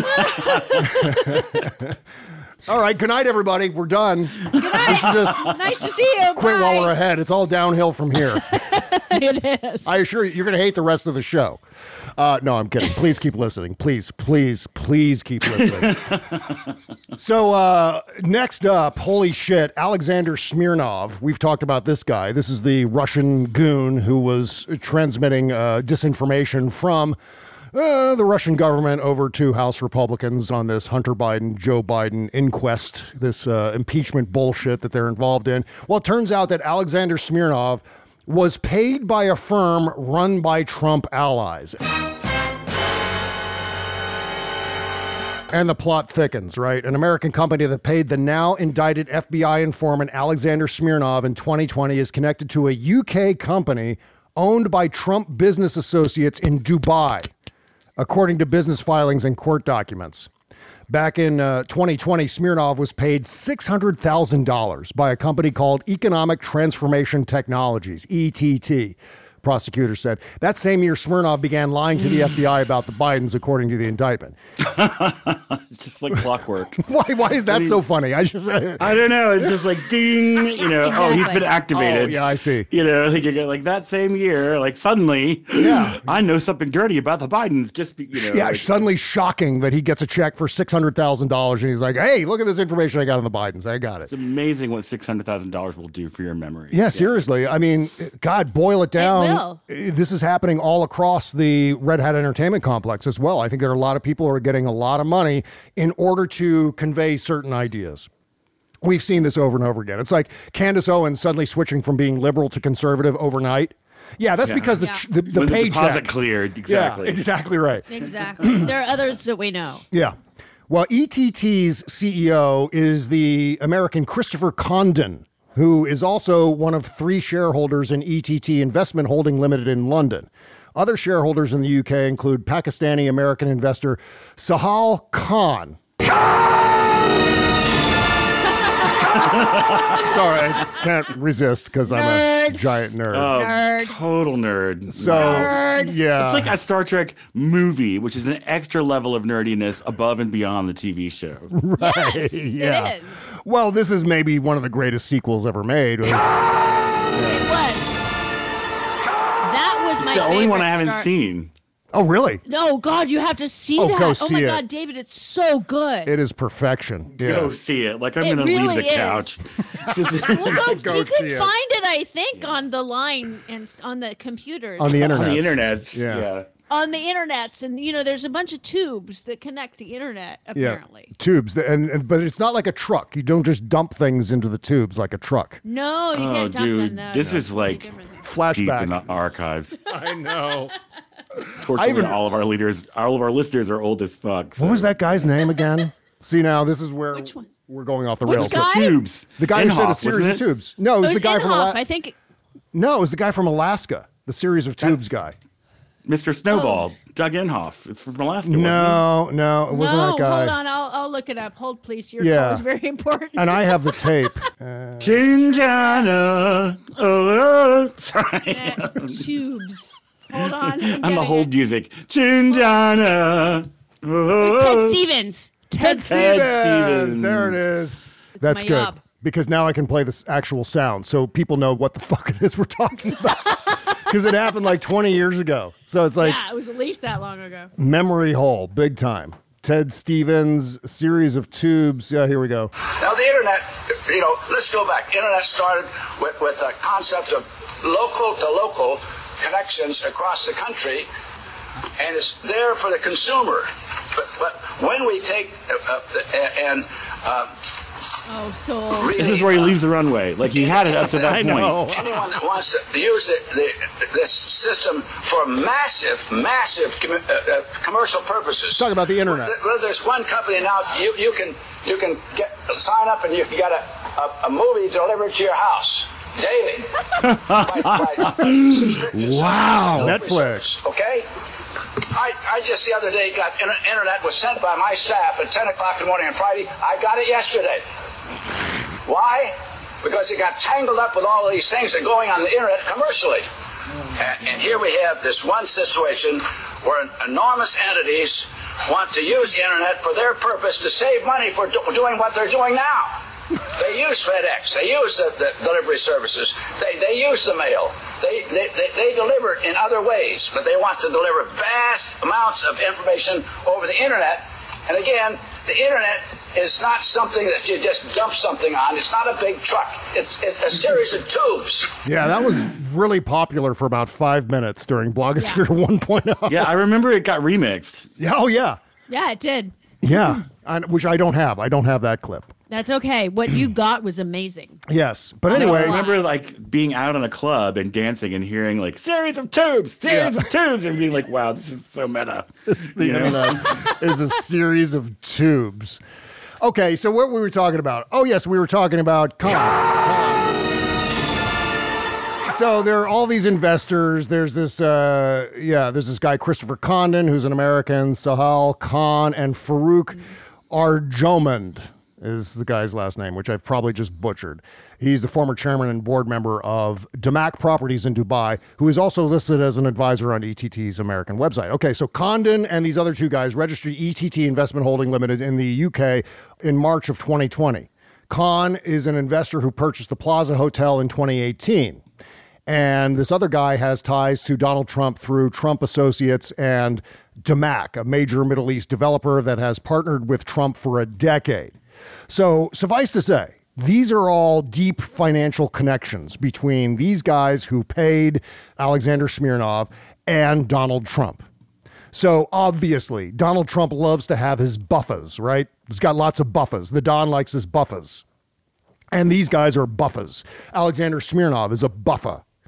All right, good night, everybody. We're done. Good night. We should just Nice to see you. quit Bye. while we're ahead. It's all downhill from here. It is. I assure you, you're going to hate the rest of the show. Uh, no, I'm kidding. Please keep listening. Please, please, please keep listening. So uh, next up, holy shit, Alexander Smirnov. We've talked about this guy. This is the Russian goon who was transmitting uh, disinformation from uh, the Russian government over to House Republicans on this Hunter Biden, Joe Biden inquest, this uh, impeachment bullshit that they're involved in. Well, it turns out that Alexander Smirnov was paid by a firm run by Trump allies. And the plot thickens, right? An American company that paid the now indicted F B I informant Alexander Smirnov in twenty twenty is connected to a U K company owned by Trump business associates in Dubai, according to business filings and court documents. Back in uh, twenty twenty, Smirnov was paid six hundred thousand dollars by a company called Economic Transformation Technologies, E T T. Prosecutors said that same year Smirnov began lying to the F B I about the Bidens, according to the indictment. Just like clockwork. Why? Why is that I mean, so funny? I just I don't know. It's just like ding. You know. Oh, he's been activated. Oh, yeah, I see. You know, like you go like that same year. Like suddenly, yeah, I know something dirty about the Bidens. Just be, you know. yeah, like, suddenly shocking that he gets a check for six hundred thousand dollars and he's like, "Hey, look at this information I got on the Bidens. I got it." It's amazing what six hundred thousand dollars will do for your memory. Yeah, seriously. I mean, God, boil it down. It will. This is happening all across the Red Hat Entertainment complex as well. I think there are a lot of people who are getting a lot of money in order to convey certain ideas. We've seen this over and over again. It's like Candace Owens suddenly switching from being liberal to conservative overnight. Yeah, that's Yeah. because the Yeah. the, the When the paycheck deposit cleared, exactly. Yeah, exactly right. Exactly. There are others that we know. Yeah. Well, E T T's C E O is the American Christopher Condon, who is also one of three shareholders in E T T Investment Holding Limited in London. Other shareholders in the U K include Pakistani-American investor Sahal Khan. Sorry, I can't resist because I'm a giant nerd. Oh, Nerd. total nerd. So, Nerd. yeah. It's like a Star Trek movie, which is an extra level of nerdiness above and beyond the T V show. Right. Yes, yeah. it is. Well, this is maybe one of the greatest sequels ever made. It was. That was my the favorite. only one I haven't Star- seen. Oh, really? No, God, you have to see Oh, that. go oh see my it. God, David, it's so good. It is perfection. Yeah. Go see it. Like, I'm It going to really leave the is. couch. Well, go, Go you see can it. find it, I think, on the line and s- on the computers. On the On internet. the internet. Yeah. Yeah. On the internets, and you know, there's a bunch of tubes that connect the internet. Apparently, Yeah. Tubes. The- And, and But it's not like a truck. You don't just dump things into the tubes like a truck. no, you Oh, can't dump dude. them. No, this no, is it's totally like different. deep Flashback. in the archives. I know. Fortunately, even- all of our leaders, all of our listeners are old as fuck. What was that guy's name again? See, now this is where Which one? we're going off the Which rails. guy? Tubes. The guy who said a Inhofe, series of wasn't it? tubes. No, it It was was the guy from Inhofe, Ala- I think. No, it was the guy from Alaska. The series of tubes guy. Mister Snowball, Doug Inhofe. It's from Alaska. wasn't No, no, it wasn't no, that guy. hold on, I'll I'll look it up. Hold, please. Your Yeah. call is very important. And I have the tape. it? Chinjana. Oh, sorry. Uh, tubes. Hold on. I'm, I'm the getting hold it. music. Chinjana. Oh. Ted Stevens. Ted Ted Stevens. Stevens. There it is. That's my good. up. Because now I can play this actual sound so people know what the fuck it is we're talking about. Because it happened like twenty years ago. So it's like Yeah, it was at least that long ago. memory hole, big time. Ted Stevens, series of tubes. Yeah, here we go. Now, the internet, you know, let's go back. Internet started with, with a concept of local to local connections across the country, and it's there for the consumer. But, but when we take uh, uh, and uh, Oh, so really, This is where he leaves the runway. Like he had it up to that I point. know. anyone that wants to use the, the, this system for massive, massive com- uh, uh, commercial purposes. Talk about the internet. Well, there's one company now. You, you can you can get sign up and you can get a, a, a movie delivered to your house daily. by, by subscription Wow. service. Netflix. Okay. I, I just the other day got inter- internet was sent by my staff at ten o'clock in the morning on Friday. I got it yesterday. Why? Because it got tangled up with all of these things that are going on the internet commercially. And, and here we have this one situation where enormous entities want to use the internet for their purpose to save money for do- doing what they're doing now. They use FedEx. They use the, the delivery services. They, they use the mail. They, they, they, they deliver in other ways, but they want to deliver vast amounts of information over the internet. And again, the internet is not something that you just dump something on. It's not a big truck. It's, it's a series of tubes. Yeah, that was really popular for about five minutes during Blogosphere Yeah. one point oh. Yeah, I remember it got remixed. Yeah, oh, yeah. yeah, it did. Yeah. And, which I don't have. I don't have that clip. That's okay. What you got was amazing. Yes. But I anyway. remember like being out in a club and dancing and hearing like series of tubes, series Yeah. of tubes, and being like, wow, this is so meta. It's the You know? internet is a series of tubes. Okay, so what were we talking about? Oh, yes, we were talking about Khan. Khan. So there are all these investors. There's this, uh, yeah, there's this guy, Christopher Condon, who's an American, Sahal Khan, and Farouk Arjomand is the guy's last name, which I've probably just butchered. He's the former chairman and board member of Damac Properties in Dubai, who is also listed as an advisor on E T T's American website. Okay, so Condon and these other two guys registered E T T Investment Holding Limited in the U K in March of twenty twenty. Khan is an investor who purchased the Plaza Hotel in twenty eighteen. And this other guy has ties to Donald Trump through Trump Associates and Damac, a major Middle East developer that has partnered with Trump for a decade. So suffice to say, these are all deep financial connections between these guys who paid Alexander Smirnov and Donald Trump. So obviously, Donald Trump loves to have his buffas, right? He's got lots of buffas. The Don likes his buffas. And these guys are buffas. Alexander Smirnov is a buffa.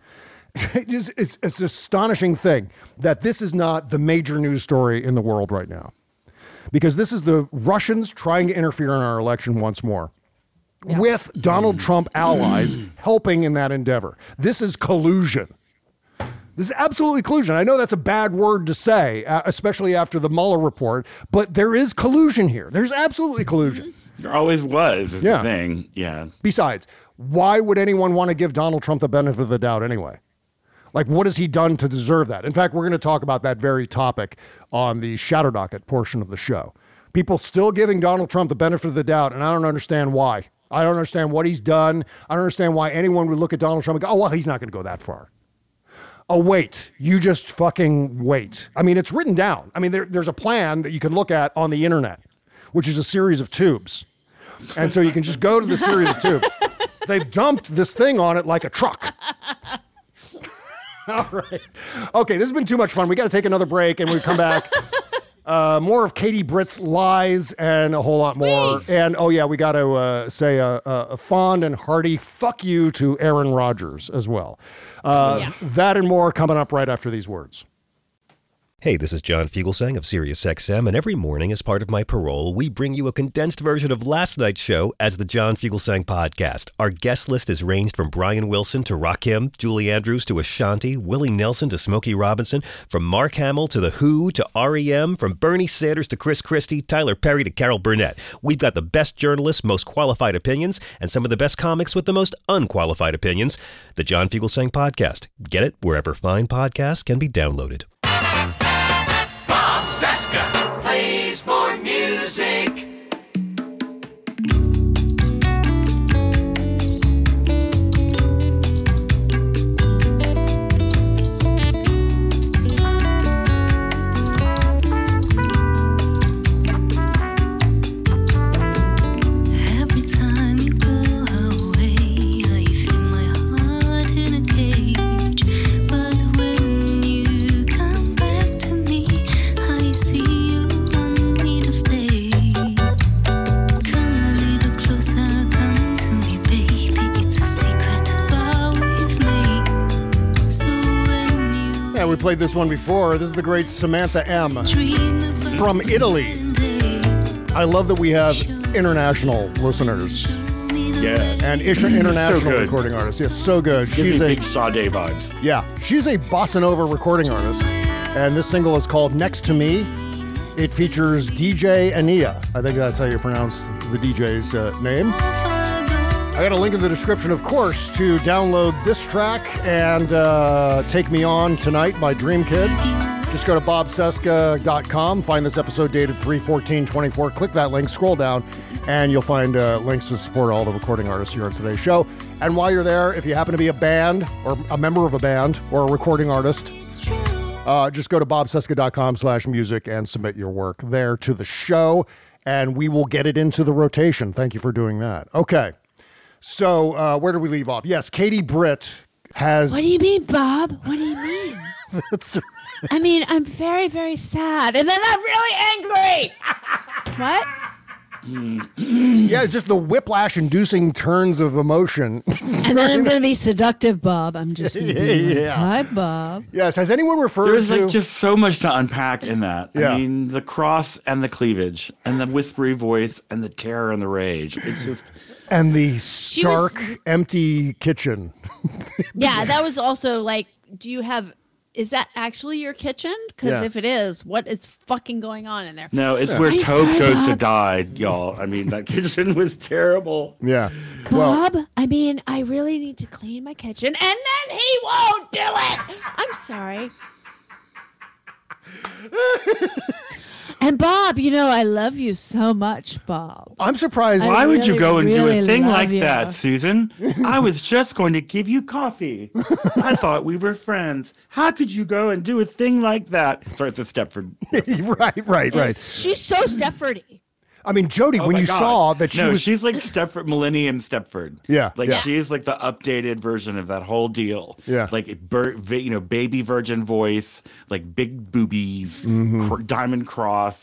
It's, it's, it's an astonishing thing that this is not the major news story in the world right now, because this is the Russians trying to interfere in our election once more, yeah. with Donald Trump allies helping in that endeavor. This is collusion. This is absolutely collusion. I know that's a bad word to say, uh, especially after the Mueller report, but there is collusion here. There's absolutely collusion. There always was, is yeah. the thing. Yeah. Besides, why would anyone want to give Donald Trump the benefit of the doubt anyway? Like, what has he done to deserve that? In fact, we're going to talk about that very topic on the Shadow Docket portion of the show. People still giving Donald Trump the benefit of the doubt, and I don't understand why. I don't understand what he's done. I don't understand why anyone would look at Donald Trump and go, oh, well, he's not going to go that far. Oh, wait, you just fucking wait. I mean, it's written down. I mean, there, there's a plan that you can look at on the internet, which is a series of tubes. And so you can just go to the series of tubes. They've dumped this thing on it like a truck. All right. Okay, this has been too much fun. We got to take another break, and we come back. Uh, more of Katie Britt's lies and a whole lot Sweet. more. And, oh, yeah, we got to uh, say a, a fond and hearty fuck you to Aaron Rodgers as well. Uh, yeah. That and more coming up right after these words. Hey, this is John Fugelsang of SiriusXM, and every morning as part of my parole, we bring you a condensed version of last night's show as the John Fugelsang Podcast. Our guest list has ranged from Brian Wilson to Rakim, Julie Andrews to Ashanti, Willie Nelson to Smokey Robinson, from Mark Hamill to The Who to R E M, from Bernie Sanders to Chris Christie, Tyler Perry to Carol Burnett. We've got the best journalists, most qualified opinions, and some of the best comics with the most unqualified opinions. The John Fugelsang Podcast. Get it wherever fine podcasts can be downloaded. Bob Cesca plays more music. Every time you go away, I feel my heart in a cage. But when you come back to me, I see you want me to stay. Come a little closer, come to me, baby. It's a secret vow we've made. So when you Yeah, we played this one before. This is the great Samantha M. from Italy. I love that we have international listeners. Yeah. And Isha International So good. recording artist. Yes, so good. Gives She's me a big Sade vibes. Yeah, she's a bossa nova recording artist, and this single is called Next to Me. It features D J Ania. I think that's how you pronounce the D J's uh, name. I got a link in the description, of course, to download this track and uh, Take Me On Tonight by Dream Kid. Just go to bob cesca dot com, find this episode dated three fourteen twenty-four, click that link, scroll down, and you'll find uh, links to support all the recording artists here on today's show. And while you're there, if you happen to be a band or a member of a band or a recording artist, uh, just go to bob cesca dot com slash music and submit your work there to the show, and we will get it into the rotation. Thank you for doing that. Okay, so uh, where did we leave off? Yes, Katie Britt has... What do you mean, Bob? What do you mean? That's... I mean, I'm very, very sad, and then I'm really angry. What? Yeah, it's just the whiplash-inducing turns of emotion. And then I'm going to be seductive, Bob. I'm just going to be like, Yeah. hi, Bob. Yes, has anyone referred There's to... like just so much to unpack in that. Yeah. I mean, the cross and the cleavage and the whispery voice and the terror and the rage. It's just... And the stark, empty kitchen. Yeah, that was also like, do you have... Is that actually your kitchen? Because Yeah. if it is, what is fucking going on in there? No, it's Yeah. where I'm Tope sorry, goes to Bob. die, y'all. I mean, that kitchen was terrible. Yeah. Bob, I mean, I really need to clean my kitchen, and then he won't do it. I'm sorry. And Bob, you know, I love you so much, Bob. I'm surprised. Why I would you really, go and really do a thing love like you. that, Susan? I was just going to give you coffee. I thought we were friends. How could you go and do a thing like that? Sorry, it's a Stepford. right, right, right. She's so Stepfordy. I mean, Jody, Oh when my you God. saw that she no, was... she's like Stepford, Millennium Stepford. Yeah, like yeah. she's like the updated version of that whole deal. Yeah. like it bur- vi- you know, baby virgin voice, like big boobies, Mhm. cr- diamond cross,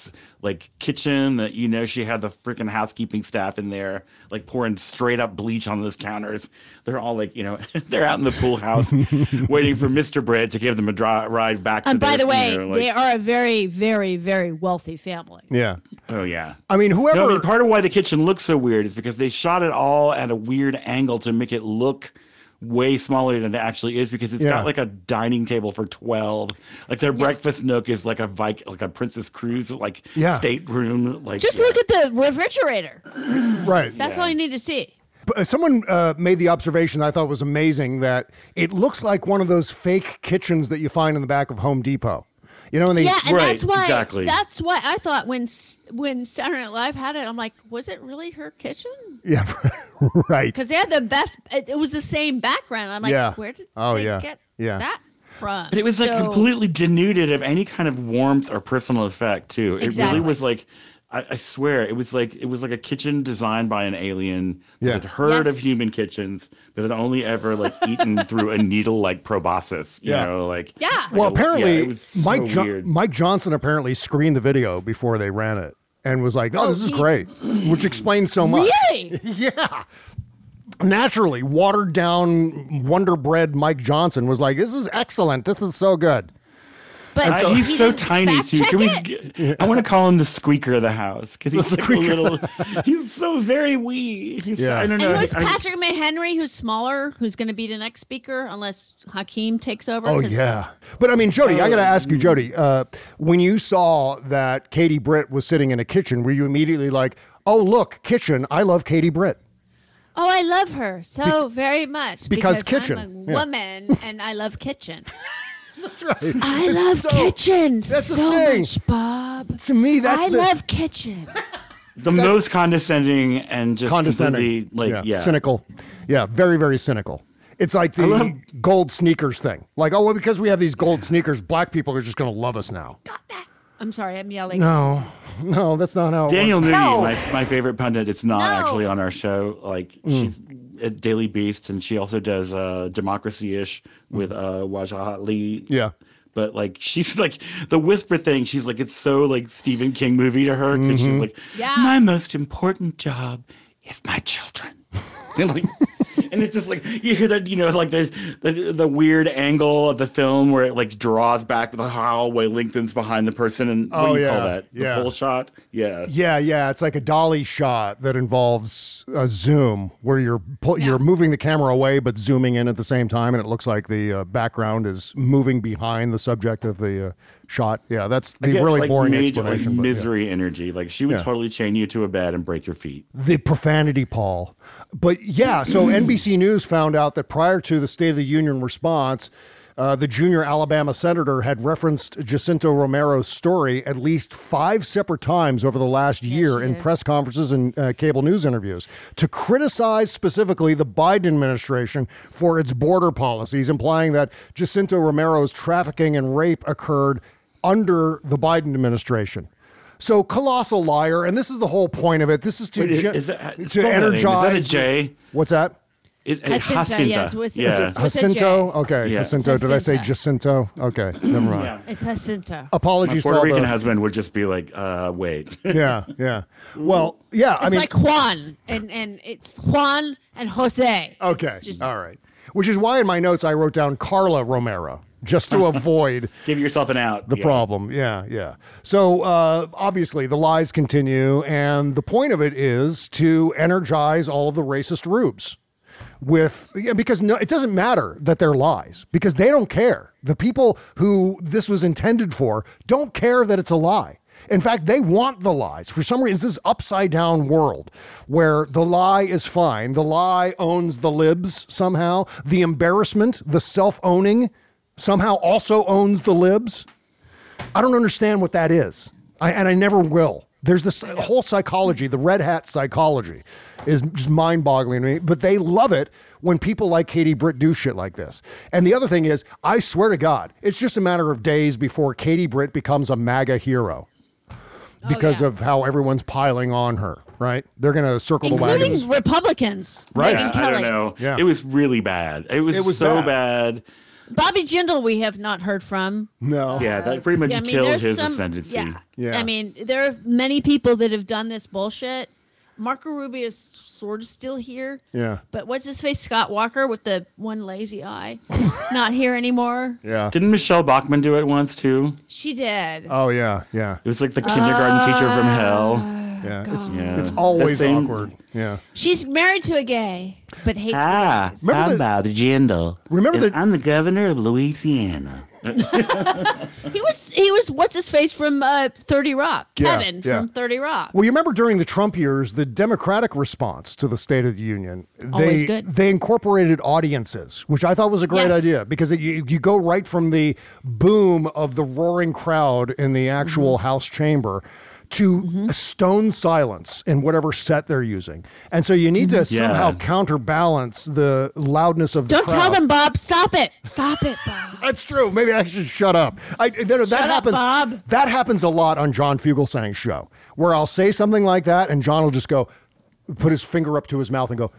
like kitchen that you know she had the freaking housekeeping staff in there like pouring straight up bleach on those counters. They're all like, you know, they're out in the pool house waiting for Mister Britt to give them a dri- ride back to And by their, the way, you know, like, they are a very, very, very wealthy family. Yeah. Oh yeah. I mean, whoever. No, I mean, part of why the kitchen looks so weird is because they shot it all at a weird angle to make it look way smaller than it actually is, because it's Yeah. got like a dining table for twelve. Like their breakfast nook is like a Vic, like a Princess Cruise like Yeah. stateroom. Like Just look at the refrigerator. Right. That's all you need to see. But uh, someone uh, made the observation that I thought was amazing, that it looks like one of those fake kitchens that you find in the back of Home Depot. You know, and they Yeah, and Right, that's why exactly. that's why I thought when s- when Saturday Night Live had it, I'm like, was it really her kitchen? yeah, right. Because they had the best. It, it was the same background. I'm like, Yeah. where did Oh, they yeah. get Yeah. that from? But it was like So- completely denuded of any kind of warmth or personal effect too. It Exactly. really was like, I, I swear, it was like it was like a kitchen designed by an alien that Yeah. had heard of Yes. human kitchens, but had only ever like eaten through a needle like proboscis. You Yeah. know, like Yeah. Well, like, yeah, apparently, it was so Mike jo- weird. Mike Johnson apparently screened the video before they ran it and was like, "Oh, Oh, this is he- great," which explains so much. Really? Yeah. Naturally, watered down Wonder Bread Mike Johnson was like, "This is excellent. This is so good." But I- he he's so didn't tiny fact too. check Can we? it? Get, I want to call him the squeaker of the house because he's The like squeaker. a little. He's so very wee. He's, Yeah. I don't know. And who's I- Patrick McHenry, who's smaller, who's going to be the next speaker unless Hakeem takes over? Oh 'Cause- yeah, but I mean, Jody, I got to ask you, Jody. Uh, when you saw that Katie Britt was sitting in a kitchen, were you immediately like, "Oh, look, kitchen! I love Katie Britt"? Oh, I love her so very much because because kitchen, I'm a yeah. woman and I love kitchen. That's right. I It's love so- kitchen That's the so thing. much, Bob. To me, that's I the love kitchen. the most condescending and just condescending, completely, like yeah. yeah. cynical. Yeah, very, very cynical. It's like the love- gold sneakers thing. Like, oh, well, because we have these gold sneakers, black people are just going to love us now. I'm sorry, I'm yelling. No, no, that's not how. It Daniel works. Mooney, my, my favorite pundit. It's not No. actually on our show. Like Mm. she's at Daily Beast, and she also does uh, Democracy-ish with uh, Wajahat Lee. Yeah. But like she's like the whisper thing. She's like it's so like Stephen King movie to her because Mm-hmm. she's like, Yeah. my most important job is my children. and, like, and it's just like you hear that, you know, like there's the the weird angle of the film where it like draws back with the hallway lengthens behind the person, and what Oh, do you call yeah. that? The Yeah. pull shot. Yeah. Yeah, yeah, it's like a dolly shot that involves a zoom where you're pull, you're moving the camera away but zooming in at the same time, and it looks like the uh, background is moving behind the subject of the uh, shot. Yeah, that's I the get, really like, boring major, like, explanation. but yeah. misery energy. Like she would Yeah. totally chain you to a bed and break your feet. The profanity, Paul. But yeah, so N B C News found out that prior to the State of the Union response, uh, the junior Alabama senator had referenced Jacinto Romero's story at least five separate times over the last year in press conferences and uh, cable news interviews to criticize specifically the Biden administration for its border policies, implying that Jacinto Romero's trafficking and rape occurred under the Biden administration. So colossal liar, and this is the whole point of it. This is to Wait, is- gen- is that- to spell that name. energize. Is that a J? What's that? It, it, Jacinta, Jacinta. yes, with- yeah. Is it- with a Jacinto. J. Okay, Yeah. Jacinto. Did I say Jacinto? Okay, never mind. Yeah. It's Jacinto. My Apologies to Puerto all Rican the. husband would just be like, uh, wait. Yeah, yeah. Well, yeah. It's I mean, like Juan, and, and it's Juan and Jose. okay, It's just- all right. Which is why in my notes I wrote down Carla Romero just to avoid Give yourself an out. the Yeah. problem. Yeah, yeah. So uh, obviously the lies continue, and the point of it is to energize all of the racist rubes. With yeah, because no, it doesn't matter that they're lies because they don't care. The people who this was intended for don't care that it's a lie. In fact, they want the lies. For some reason, it's this upside down world where the lie is fine. The lie owns the libs somehow. The embarrassment, the self-owning somehow also owns the libs. I don't understand what that is. I, and I never will. There's this whole psychology, the red hat psychology is just mind boggling to me, but they love it when people like Katie Britt do shit like this. And the other thing is, I swear to God, it's just a matter of days before Katie Britt becomes a MAGA hero because of how everyone's piling on her, right? They're going to circle the Including wagons. Republicans. Right. Megyn Yeah, I Kelly. don't know. Yeah. It was really bad. It was, It was so bad. bad. Bobby Jindal, we have not heard from. No. Yeah, that pretty much Yeah, I mean, killed there's his some- ascendancy. Yeah. Yeah. I mean, there are many people that have done this bullshit. Marco Rubio is sort of still here. Yeah. But what's his face? Scott Walker with the one lazy eye. Not here anymore. Yeah. Didn't Michelle Bachman do it once too? She did. Oh yeah, yeah. It was like the kindergarten teacher from hell. Yeah, it's Yeah. it's always The same- awkward. Yeah. She's married to a gay, but hates Ah, the gays. I'm Bobby Jindal. Remember and the- I'm the governor of Louisiana. He was he was what's his face from uh, thirty Rock, Yeah, Kevin yeah. from thirty Rock. Well, you remember during the Trump years, the Democratic response to the State of the Union, Always they good. they incorporated audiences, which I thought was a great Yes. idea because it, you, you go right from the boom of the roaring crowd in the actual Mm-hmm. House chamber to stone silence in whatever set they're using. And so you need to Mm-hmm. Yeah. somehow counterbalance the loudness of the Don't crowd. tell them, Bob. Stop it. Stop it, Bob. That's true. Maybe I should shut up. I, that, that Shut up, happens. Bob. That happens a lot on John Fugelsang's show, where I'll say something like that, and John will just go, put his finger up to his mouth and go,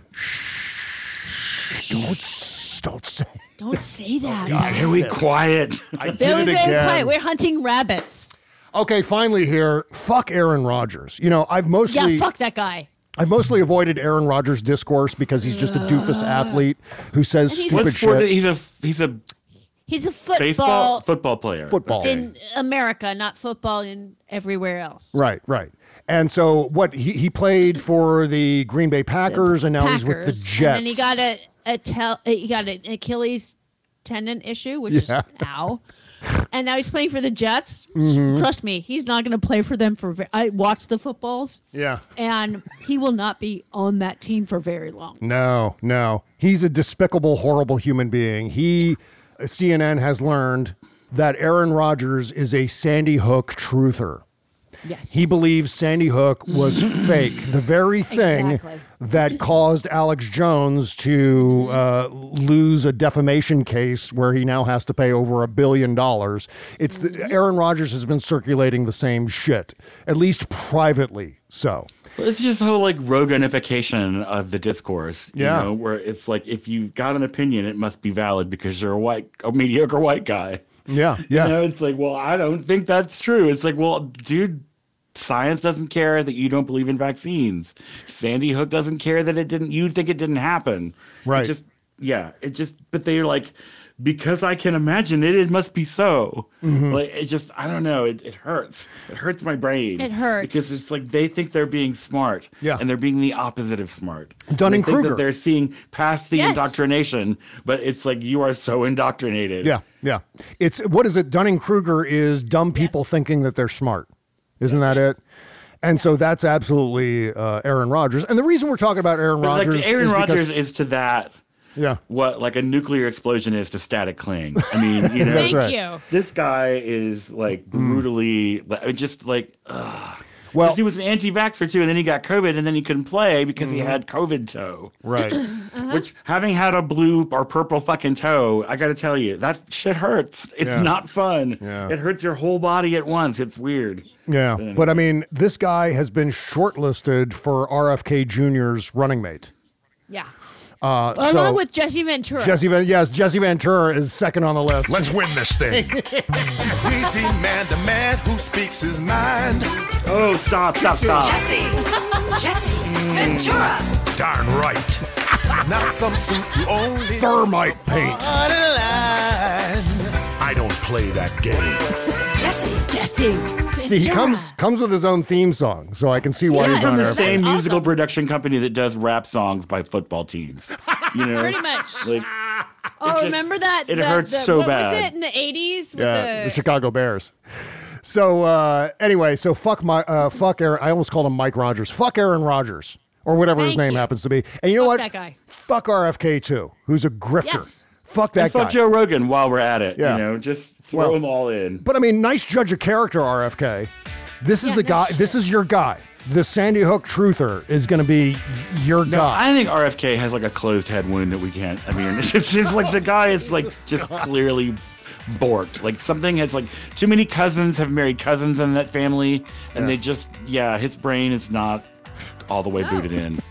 "Shh, don't, s- don't say." Don't say that. God, Very quiet. I did Very, it very again. quiet. We're hunting rabbits. Okay, finally here. Fuck Aaron Rodgers. You know, I've mostly, Yeah, fuck that guy. I've mostly avoided Aaron Rodgers' discourse because he's just a doofus athlete who says And he's stupid What sport? shit. He's a he's a He's a football baseball football player. Football. Okay. in America, not football in everywhere else. Right, right. And so what he, he played for the Green Bay Packers and now he's with the Packers. Jets. And then he got a, a tel- uh, he got an Achilles tendon issue, which Yeah. is ow. And now he's playing for the Jets. Mhm. Trust me, he's not going to play for them for. Ve- I watched the footballs, Yeah. and he will not be on that team for very long. No, no. He's a despicable, horrible human being. He, C N N has learned that Aaron Rodgers is a Sandy Hook truther. Yes. He believes Sandy Hook was fake, the very thing Exactly. that caused Alex Jones to uh, lose a defamation case where he now has to pay over a billion dollars. It's the, Aaron Rodgers has been circulating the same shit, at least privately. So. Well, it's just whole like roganification of the discourse, you Yeah. know, where it's like if you've got an opinion, it must be valid because you're a white, a mediocre white guy. Yeah, yeah. You know, it's like, well, I don't think that's true. It's like, well, dude, science doesn't care that you don't believe in vaccines. Sandy Hook doesn't care that it didn't. You think it didn't happen, Right. It just, yeah, it just. But they're like, because I can imagine it, it must be so. Mhm. Like it just, I don't know. It, it hurts. It hurts my brain. It hurts. because it's like they think they're being smart, Yeah. and they're being the opposite of smart. Dunning-Kruger. They think that they're seeing past the Yes. indoctrination, but it's like you are so indoctrinated. Yeah, yeah. It's what is it? Dunning Kruger is dumb people thinking that they're smart. Isn't that it? And so that's absolutely uh, Aaron Rodgers. And the reason we're talking about Aaron But Rodgers like Aaron is because- Rodgers is to that yeah, what like a nuclear explosion is to static cling. I mean, you know, That's Thank right. you. this guy is like brutally, like, just like, ugh. Well- 'Cause he was an anti-vaxxer too, and then he got COVID, and then he couldn't play because he had COVID toe. right. Uh-huh. Which, having had a blue or purple fucking toe, I got to tell you, that shit hurts. It's Yeah. not fun. Yeah. It hurts your whole body at once. It's weird. Yeah, But but I mean, this guy has been shortlisted for R F K Junior's running mate. Yeah. Uh, Along so with Jesse Ventura. Jesse Van, yes, Jesse Ventura is second on the list. Let's win this thing. We demand a man who speaks his mind. Oh, stop, stop, stop. Jesse, Jesse Ventura. Darn right. Not some suit you only Thermite paint. on a line. I don't play that game. Jesse. Jesse. See, he Ventura. comes comes with his own theme song, so I can see why Yeah, he's From on the there. same That's musical awesome. production company that does rap songs by football teams. You know, Pretty much. like Oh, just- remember that? it the- hurts the- so what bad. was it in the eighties? With Yeah, the the, Chicago Bears. So uh, anyway, so fuck my uh, fuck Aaron. I almost called him Mike Rogers. Fuck Aaron Rodgers or whatever his Thank name you. happens to be. And you know Fuck what? that guy. Fuck R F K too, who's a grifter. Yes. Fuck that and fuck guy. Joe Rogan while we're at it. Yeah. You know, just throw Well- them all in. But I mean, nice judge of character, R F K. This is Yeah, the no guy. shit. This is your guy. The Sandy Hook truther is going to be your No, guy. I think R F K has like a closed head wound that we can't. I mean, it's just, it's like the guy is like just clearly borked. Like something has like too many cousins have married cousins in that family, and Yeah. they just yeah, his brain is not all the way booted in.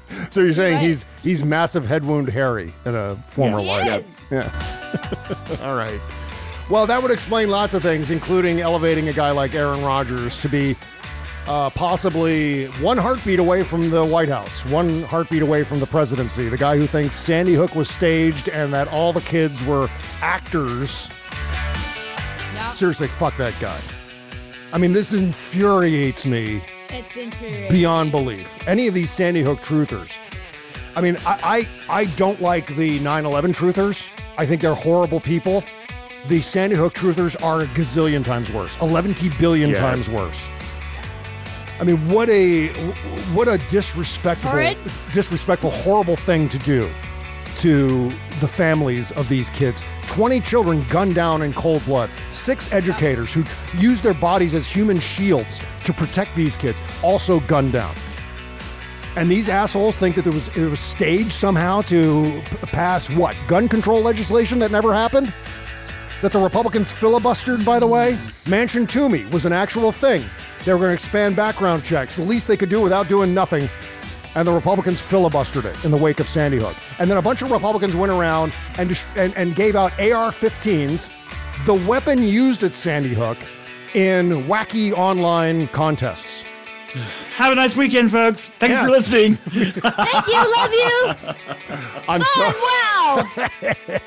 So you're saying Right. he's he's massive head wound Harry in a former Yeah. life. Yes. Yeah. All right. Well, that would explain lots of things, including elevating a guy like Aaron Rodgers to be uh, possibly one heartbeat away from the White House, one heartbeat away from the presidency. The guy who thinks Sandy Hook was staged and that all the kids were actors. Yep. Seriously, fuck that guy. I mean, this infuriates me It's infuriating. beyond belief. Any of these Sandy Hook truthers. I mean, I, I, I don't like the nine eleven truthers. I think they're horrible people. The Sandy Hook truthers are a gazillion times worse, eleven billion Yeah. times worse. I mean, what a what a disrespectful, Horrid. disrespectful, horrible thing to do to the families of these kids. twenty children gunned down in cold blood. Six educators who use their bodies as human shields to protect these kids, also gunned down. And these assholes think that it was it was staged somehow to p- pass what? Gun control legislation that never happened? That the Republicans filibustered, by the way? Manchin Toomey was an actual thing. They were going to expand background checks, the least they could do without doing nothing. And the Republicans filibustered it in the wake of Sandy Hook. And then a bunch of Republicans went around and dis- and, and gave out A R fifteens, the weapon used at Sandy Hook, in wacky online contests. Have a nice weekend, folks. Thanks Yes. for listening. Thank you. Love you. I'm Fun. so- Wow.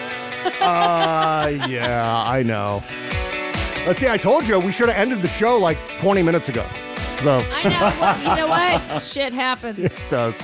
Uh, yeah, I know. Let's see, I told you we should have ended the show like twenty minutes ago. So I know. What, you know what? Shit happens. it does.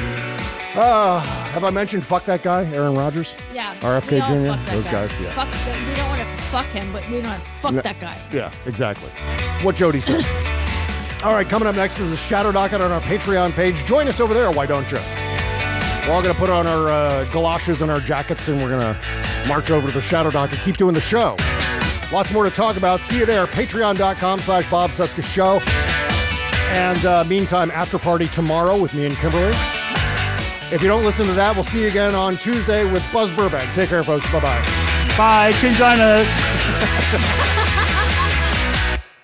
Uh, have I mentioned fuck that guy, Aaron Rodgers? Yeah. R F K we all Junior? fuck that Those guy. guys, yeah. Fuck, the- we don't want to fuck him, but we don't want to fuck No. that guy. Yeah, exactly. What Jody said. All right, coming up next is the Shadow Docket on our Patreon page. Join us over there, why don't you? We're all going to put on our uh, galoshes and our jackets, and we're going to march over to the Shadow Docket. Keep doing the show. Lots more to talk about. See you there. Patreon.com slash Bob Cesca Show. And uh, meantime, after party tomorrow with me and Kimberly. If you don't listen to that, we'll see you again on Tuesday with Buzz Burbank. Take care, folks. Bye-bye. Bye. Chin China.